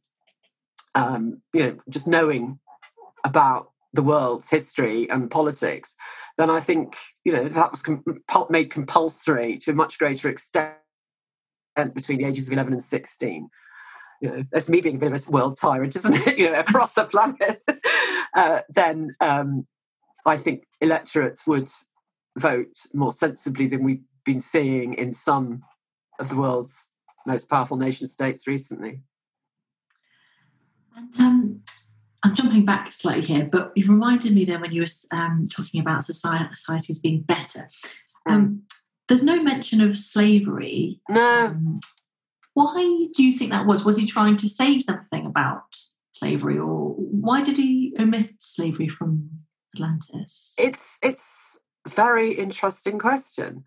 [SPEAKER 3] just knowing about the world's history and politics, then I think that was made compulsory to a much greater extent between the ages of 11 and 16. That's me being a bit of a world tyrant, isn't it? Across the planet. Then I think electorates would vote more sensibly than we've been seeing in some of the world's most powerful nation states recently.
[SPEAKER 2] And I'm jumping back slightly here, but you've reminded me then when you were talking about societies being better. There's no mention of slavery.
[SPEAKER 3] No.
[SPEAKER 2] Why do you think that was? Was he trying to say something about slavery, or why did he omit slavery from Atlantis?
[SPEAKER 3] It's a very interesting question.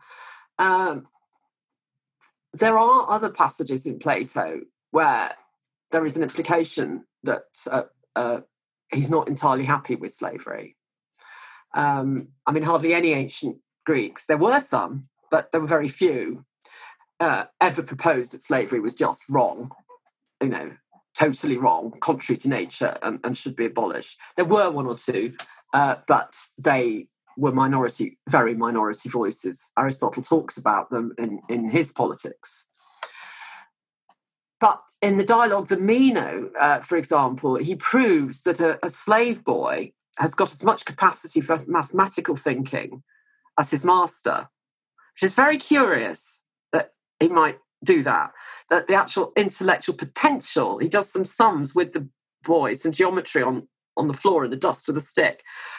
[SPEAKER 3] There are other passages in Plato where there is an implication that he's not entirely happy with slavery. Hardly any ancient Greeks, there were some, but there were very few, ever proposed that slavery was just wrong, totally wrong, contrary to nature, and should be abolished. There were one or two, but they were very minority voices. Aristotle talks about them in his Politics. But in the dialogue, the Meno, for example, he proves that a slave boy has got as much capacity for mathematical thinking as his master, which is very curious that he might do that the actual intellectual potential, he does some sums with the boy, some geometry on the floor in the dust of the stick.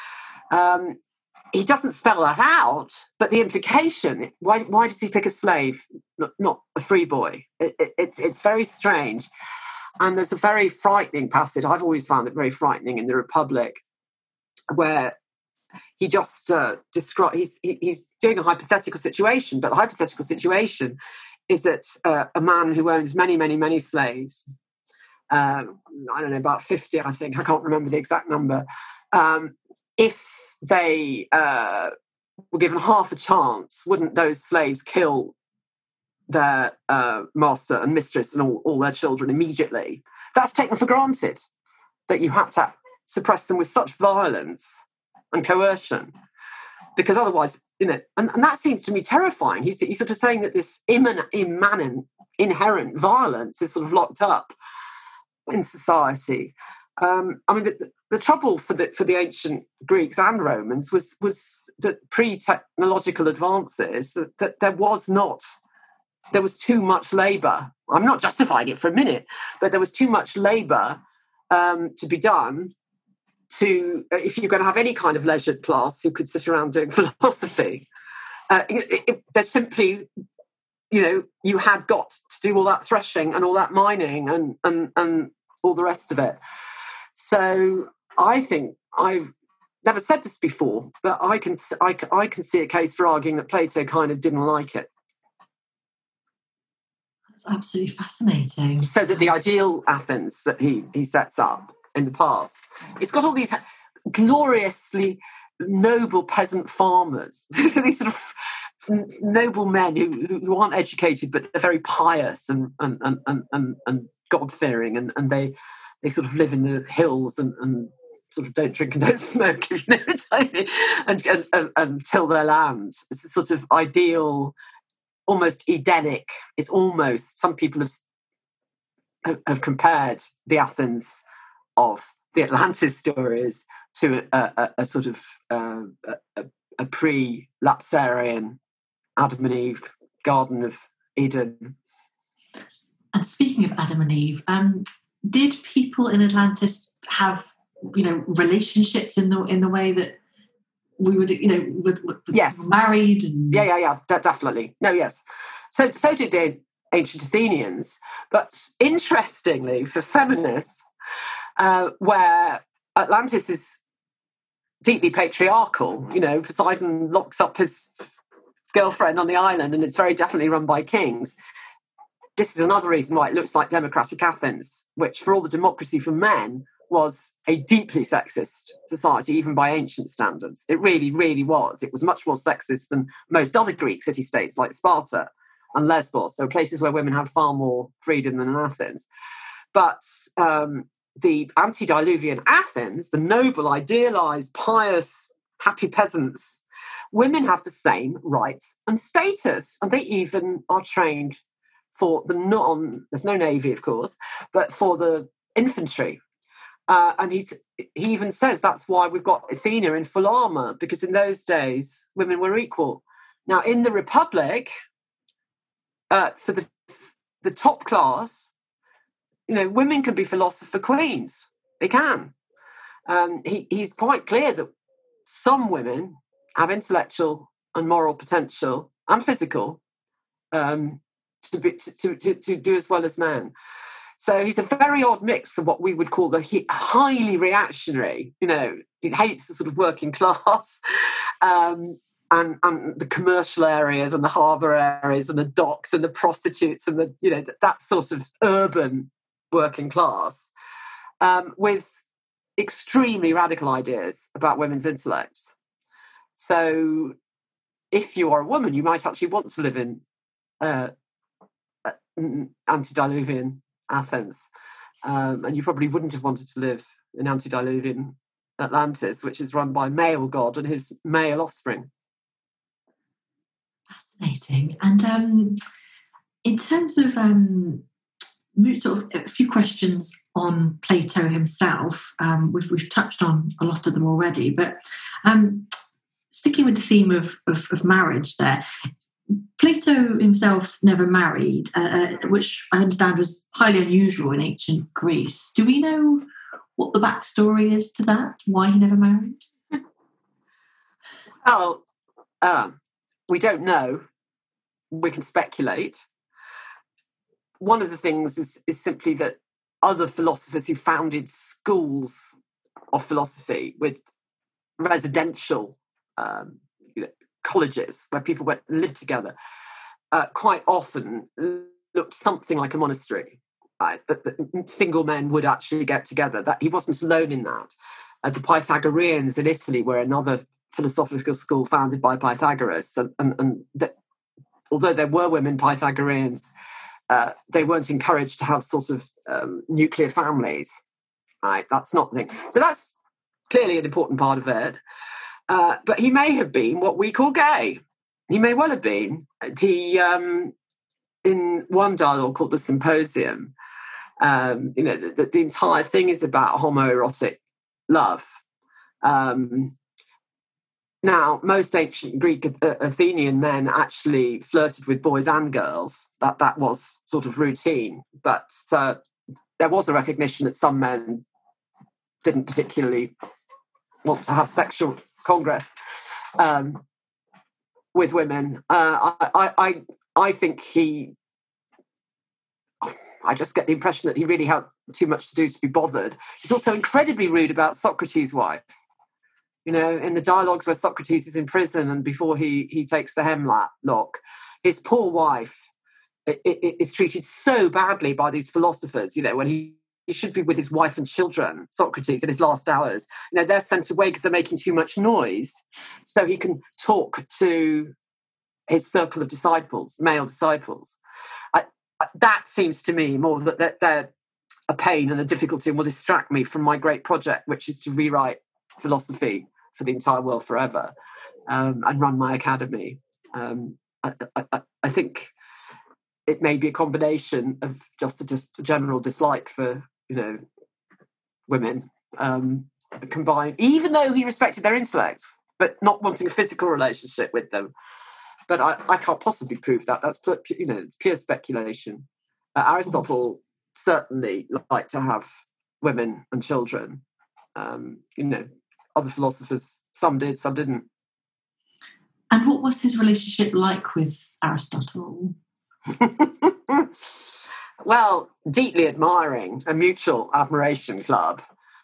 [SPEAKER 3] He doesn't spell that out, but the implication, why does he pick a slave, not a free boy? It's very strange. And there's a very frightening passage, I've always found it very frightening, in the Republic, where he just describes, he's doing a hypothetical situation, but the hypothetical situation is that a man who owns many, many, many slaves, I don't know, about 50, I think, I can't remember the exact number, if they were given half a chance, wouldn't those slaves kill their master and mistress and all their children immediately? That's taken for granted, that you had to suppress them with such violence and coercion, because otherwise, and that seems to me terrifying. He's sort of saying that this inherent violence is sort of locked up in society. The trouble for the ancient Greeks and Romans was that pre-technological advances, that there was too much labour. I'm not justifying it for a minute, but there was too much labour to be done if you're going to have any kind of leisured class who could sit around doing philosophy, there's simply, you had got to do all that threshing and all that mining and all the rest of it. So I think, I've never said this before, but I can see a case for arguing that Plato kind of didn't like it.
[SPEAKER 2] That's absolutely fascinating.
[SPEAKER 3] He says that the ideal Athens that he sets up in the past, it's got all these gloriously noble peasant farmers, these sort of noble men who aren't educated, but they're very pious and God-fearing, and they sort of live in the hills and sort of don't drink and don't smoke, if you know what I mean, and till their land. It's a sort of ideal, almost Edenic. It's almost, some people have compared the Athens of the Atlantis stories to a sort of a pre-lapsarian Adam and Eve Garden of Eden.
[SPEAKER 2] And speaking of Adam and Eve, did people in Atlantis have, relationships in the way that we would, with
[SPEAKER 3] yes,
[SPEAKER 2] married? And...
[SPEAKER 3] Yeah, definitely. No, yes. So did the ancient Athenians. But interestingly, for feminists, where Atlantis is deeply patriarchal, Poseidon locks up his girlfriend on the island and it's very definitely run by kings. This is another reason why it looks like democratic Athens, which, for all the democracy for men, was a deeply sexist society, even by ancient standards. It really, really was. It was much more sexist than most other Greek city-states like Sparta and Lesbos. There were places where women had far more freedom than in Athens. But the antediluvian Athens, the noble, idealised, pious, happy peasants, women have the same rights and status. And they even are trained for there's no navy, of course, but for the infantry. And he even says that's why we've got Athena in full armour, because in those days, women were equal. Now, in the Republic, for the top class, women can be philosopher queens. They can. He's quite clear that some women have intellectual and moral potential and physical to do as well as men. So he's a very odd mix of what we would call the highly reactionary, he hates the sort of working class and the commercial areas and the harbour areas and the docks and the prostitutes and that sort of urban working class, with extremely radical ideas about women's intellects. So if you are a woman, you might actually want to live in antediluvian Athens, and you probably wouldn't have wanted to live in antediluvian Atlantis, which is run by male god and his male offspring.
[SPEAKER 2] Fascinating. And in terms of sort of a few questions on Plato himself, we've touched on a lot of them already, but sticking with the theme of marriage there, Plato himself never married, which I understand was highly unusual in ancient Greece. Do we know what the backstory is to that? Why he never married?
[SPEAKER 3] We don't know. We can speculate. One of the things is simply that other philosophers who founded schools of philosophy with residential colleges where people went and lived together, quite often looked something like a monastery. Right? That single men would actually get together. That he wasn't alone in that. The Pythagoreans in Italy were another philosophical school founded by Pythagoras, and although there were women Pythagoreans, they weren't encouraged to have sort of nuclear families. Right? That's not the thing. So that's clearly an important part of it. But he may have been what we call gay. He may well have been. He, in one dialogue called the Symposium, the entire thing is about homoerotic love. Now, most ancient Greek Athenian men actually flirted with boys and girls. That was sort of routine. But there was a recognition that some men didn't particularly want to have sexual congress with women. I think I just get the impression that he really had too much to do to be bothered. He's also incredibly rude about Socrates' wife. You know, in the dialogues where Socrates is in prison and before he takes the hemlock, his poor wife is treated so badly by these philosophers, you know, when he should be with his wife and children, Socrates, in his last hours. You know, they're sent away because they're making too much noise so he can talk to his circle of disciples, male disciples. That seems to me more that they're a pain and a difficulty and will distract me from my great project, which is to rewrite philosophy for the entire world forever, and run my academy. I think it may be a combination of just a general dislike for, you know, women, combined, even though he respected their intellect, but not wanting a physical relationship with them. But I can't possibly prove that. That's, you know, it's pure speculation. Aristotle certainly liked to have women and children. You know, other philosophers, some did, some didn't.
[SPEAKER 2] And what was his relationship like with Aristotle?
[SPEAKER 3] Well, deeply admiring, a mutual admiration club.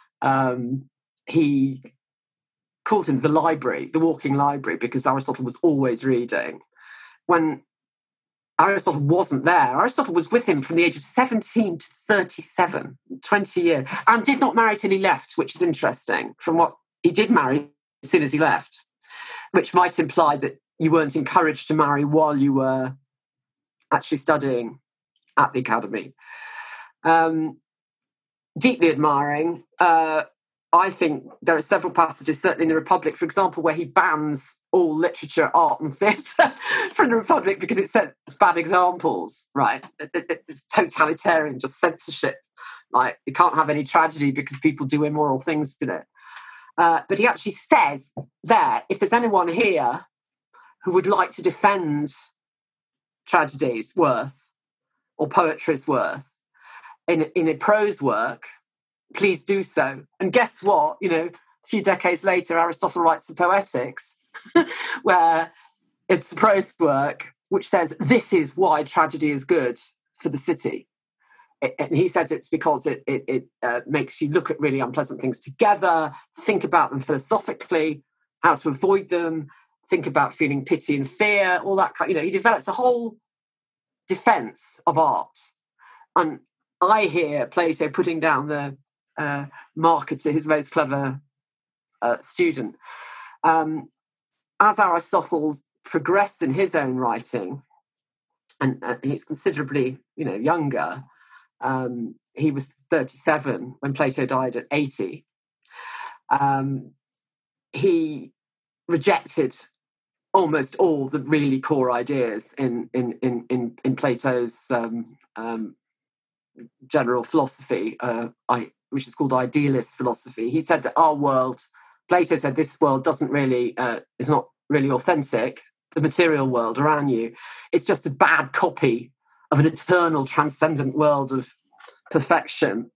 [SPEAKER 3] He called him the library, the walking library, because Aristotle was always reading. When Aristotle wasn't there, Aristotle was with him from the age of 17 to 37, 20 years, and did not marry till he left, which is interesting. From what he did marry as soon as he left, which might imply that you weren't encouraged to marry while you were actually studying at the academy. Deeply admiring. I think there are several passages, certainly in the Republic, for example, where he bans all literature, art and theatre from the Republic because it sets bad examples, right? It's totalitarian, just censorship. Like, you can't have any tragedy because people do immoral things to it. But he actually says there, if there's anyone here who would like to defend tragedy's worth or poetry's worth in a prose work, please do so. And guess what? You know, a few decades later, Aristotle writes the Poetics, where it's a prose work which says this is why tragedy is good for the city. And he says it's because it makes you look at really unpleasant things together, think about them philosophically, how to avoid them, think about feeling pity and fear, all that kind. You know, he develops a whole defense of art. And I hear Plato putting down the marker to his most clever student. As Aristotle progressed in his own writing, and he's considerably, you know, younger. He was 37 when Plato died at 80. He rejected almost all the really core ideas in Plato's general philosophy, which is called idealist philosophy. He said that our world, Plato said, this world doesn't really is not really authentic. The material world around you, it's just a bad copy of an eternal, transcendent world of perfection,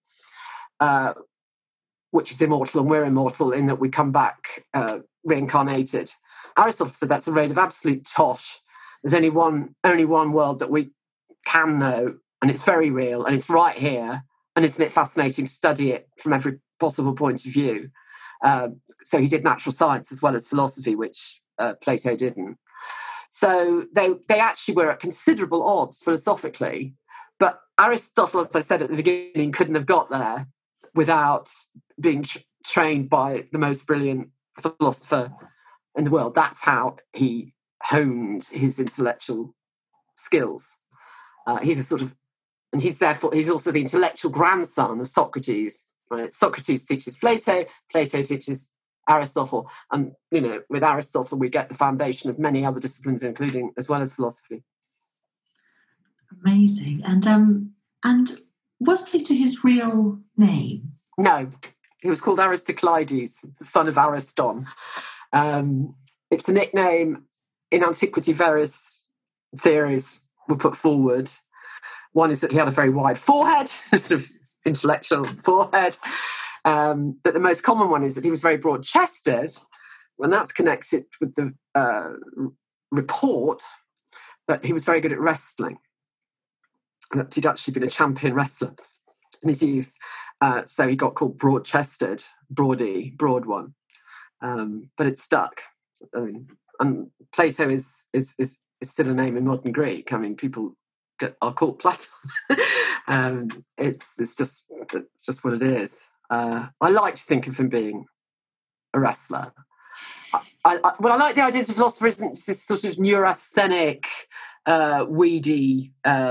[SPEAKER 3] which is immortal, and we're immortal in that we come back reincarnated. Aristotle said that's a load of absolute tosh. There's only one world that we can know, and it's very real, and it's right here. And isn't it fascinating to study it from every possible point of view? So he did natural science as well as philosophy, which Plato didn't. So they actually were at considerable odds philosophically, but Aristotle, as I said at the beginning, couldn't have got there without being trained by the most brilliant philosopher in the world. That's how he honed his intellectual skills. He's also the intellectual grandson of Socrates. Right? Socrates teaches Plato, Plato teaches Aristotle, and you know, with Aristotle we get the foundation of many other disciplines, including as well as philosophy.
[SPEAKER 2] Amazing. And was Plato his real name?
[SPEAKER 3] No, he was called Aristocleides, the son of Ariston. It's a nickname. In antiquity, various theories were put forward. One is that he had a very wide forehead, sort of intellectual forehead. But the most common one is that he was very broad-chested, and that's connected with the report that he was very good at wrestling, that he'd actually been a champion wrestler in his youth. So he got called broad-chested, broad one. But it stuck. I mean, and Plato is still a name in modern Greek. I mean, people are called Platon. It's just what it is. I like to think of him being a wrestler. I like the idea that the philosopher isn't this sort of neurasthenic, weedy,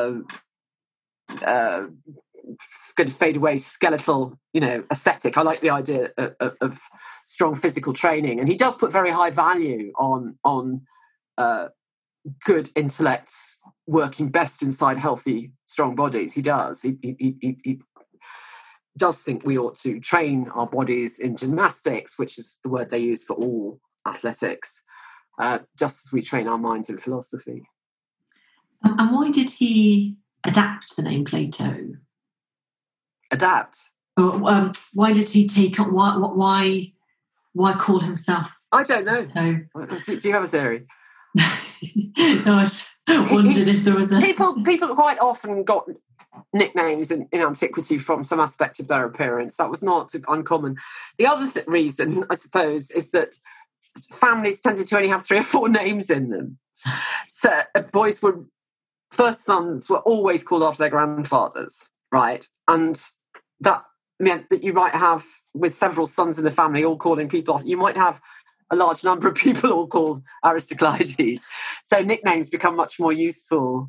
[SPEAKER 3] going to fade away skeletal, ascetic. I like the idea of strong physical training, and he does put very high value on good intellects working best inside healthy, strong bodies. He does. He does think we ought to train our bodies in gymnastics, which is the word they use for all athletics, just as we train our minds in philosophy.
[SPEAKER 2] And why did he adapt the name Plato?
[SPEAKER 3] Adapt?
[SPEAKER 2] Why did he take on? Why call himself?
[SPEAKER 3] I don't know.
[SPEAKER 2] Plato?
[SPEAKER 3] Do you have a theory?
[SPEAKER 2] No, I wondered if there was a...
[SPEAKER 3] People quite often got nicknames in antiquity from some aspect of their appearance. That was not uncommon. The other reason, I suppose, is that families tended to only have 3 or 4 names in them. So first sons were always called after their grandfathers, right? And that meant that you might have, with several sons in the family all calling people off, you might have a large number of people all called Aristocleides. So nicknames become much more useful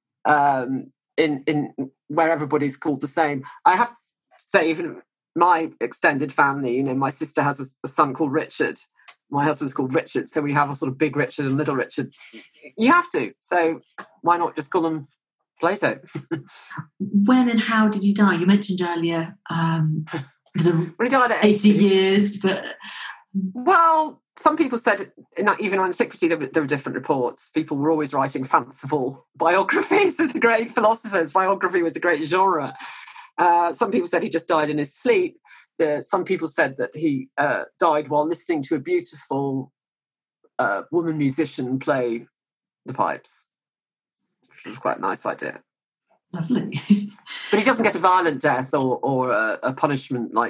[SPEAKER 3] in where everybody's called the same. I have to say, even my extended family, my sister has a son called Richard. My husband's called Richard, so we have a sort of big Richard and little Richard. You have to. So why not just call them Plato?
[SPEAKER 2] When and how did he die? You mentioned earlier
[SPEAKER 3] when he died at
[SPEAKER 2] 80 years, but...
[SPEAKER 3] Well, some people said, even in antiquity, there were different reports. People were always writing fanciful biographies of the great philosophers. Biography was a great genre. Some people said he just died in his sleep. Some people said that he died while listening to a beautiful woman musician play the pipes, which was quite a nice idea.
[SPEAKER 2] Lovely.
[SPEAKER 3] But he doesn't get a violent death or a punishment like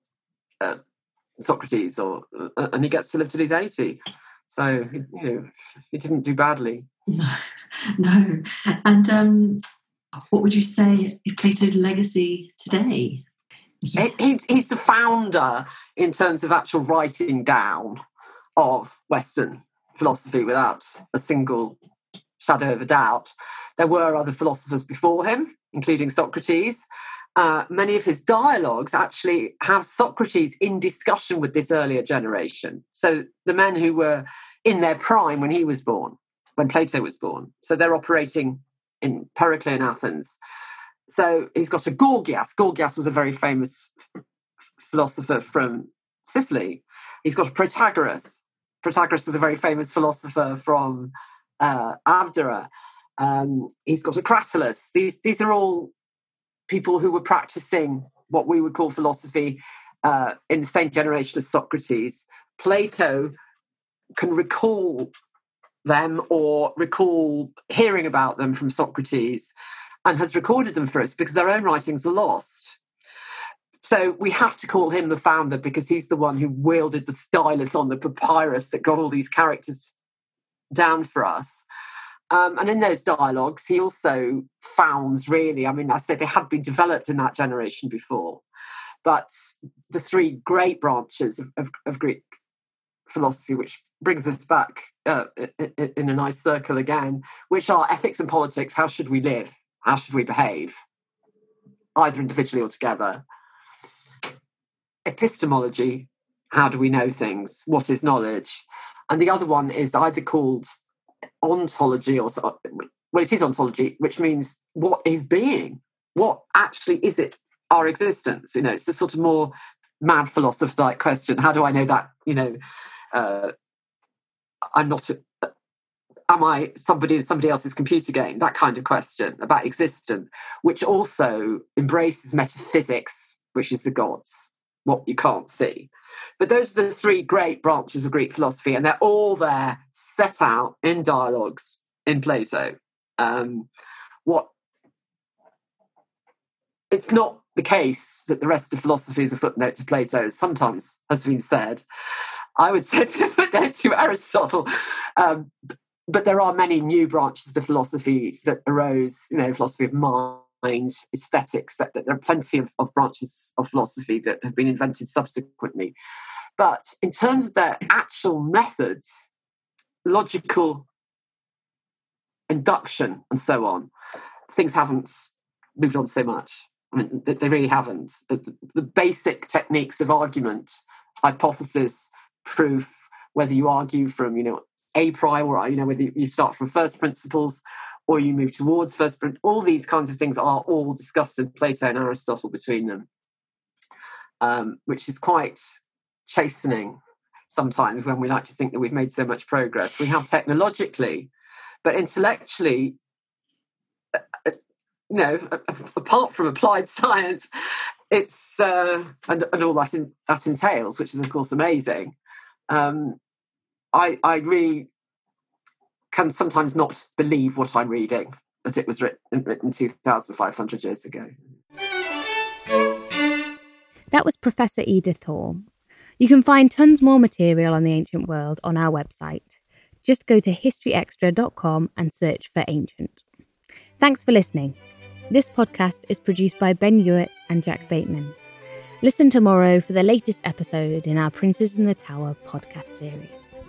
[SPEAKER 3] Socrates, and he gets to live till he's 80. So, he didn't do badly.
[SPEAKER 2] No. And what would you say is Plato's legacy today?
[SPEAKER 3] Yes. He's the founder in terms of actual writing down of Western philosophy without a single shadow of a doubt. There were other philosophers before him, including Socrates. Many of his dialogues actually have Socrates in discussion with this earlier generation. So the men who were in their prime when he was born, when Plato was born. So they're operating in Periclean Athens. So he's got a Gorgias. Gorgias was a very famous philosopher from Sicily. He's got a Protagoras. Protagoras was a very famous philosopher from Abdera. He's got a Cratylus. These are all people who were practicing what we would call philosophy in the same generation as Socrates. Plato can recall them or recall hearing about them from Socrates and has recorded them for us because their own writings are lost. So we have to call him the founder because he's the one who wielded the stylus on the papyrus that got all these characters down for us. And in those dialogues, he also founds, really, I said they had been developed in that generation before, but the 3 great branches of Greek philosophy, which brings us back in a nice circle again, which are ethics and politics. How should we live? How should we behave? Either individually or together. Epistemology, how do we know things? What is knowledge? And the other one is either called ontology it is ontology, which means what is being? What actually is it, our existence? It's the sort of more mad philosopher-like question. How do I know that, I'm not... am I somebody else's computer game? That kind of question about existence, which also embraces metaphysics, which is the gods. what you can't see. But those are the three great branches of Greek philosophy, and they're all there, set out in dialogues in Plato. It's not the case that the rest of philosophy is a footnote to Plato, as sometimes has been said. I would say it's a footnote to Aristotle. But there are many new branches of philosophy that arose, philosophy of mind, aesthetics, that there are plenty of branches of philosophy that have been invented subsequently. But in terms of their actual methods, logical induction and so on, things haven't moved on so much. I mean, they really haven't. The basic techniques of argument, hypothesis, proof, whether you argue from, a priori, or, whether you start from first principles or you move towards first principles, all these kinds of things are all discussed in Plato and Aristotle between them, which is quite chastening sometimes when we like to think that we've made so much progress. We have technologically, but intellectually, apart from applied science, it's and all that entails, which is of course amazing. I really can sometimes not believe what I'm reading, that it was written 2,500 years ago.
[SPEAKER 1] That was Professor Edith Hall. You can find tons more material on the ancient world on our website. Just go to historyextra.com and search for ancient. Thanks for listening. This podcast is produced by Ben Hewitt and Jack Bateman. Listen tomorrow for the latest episode in our Princes in the Tower podcast series.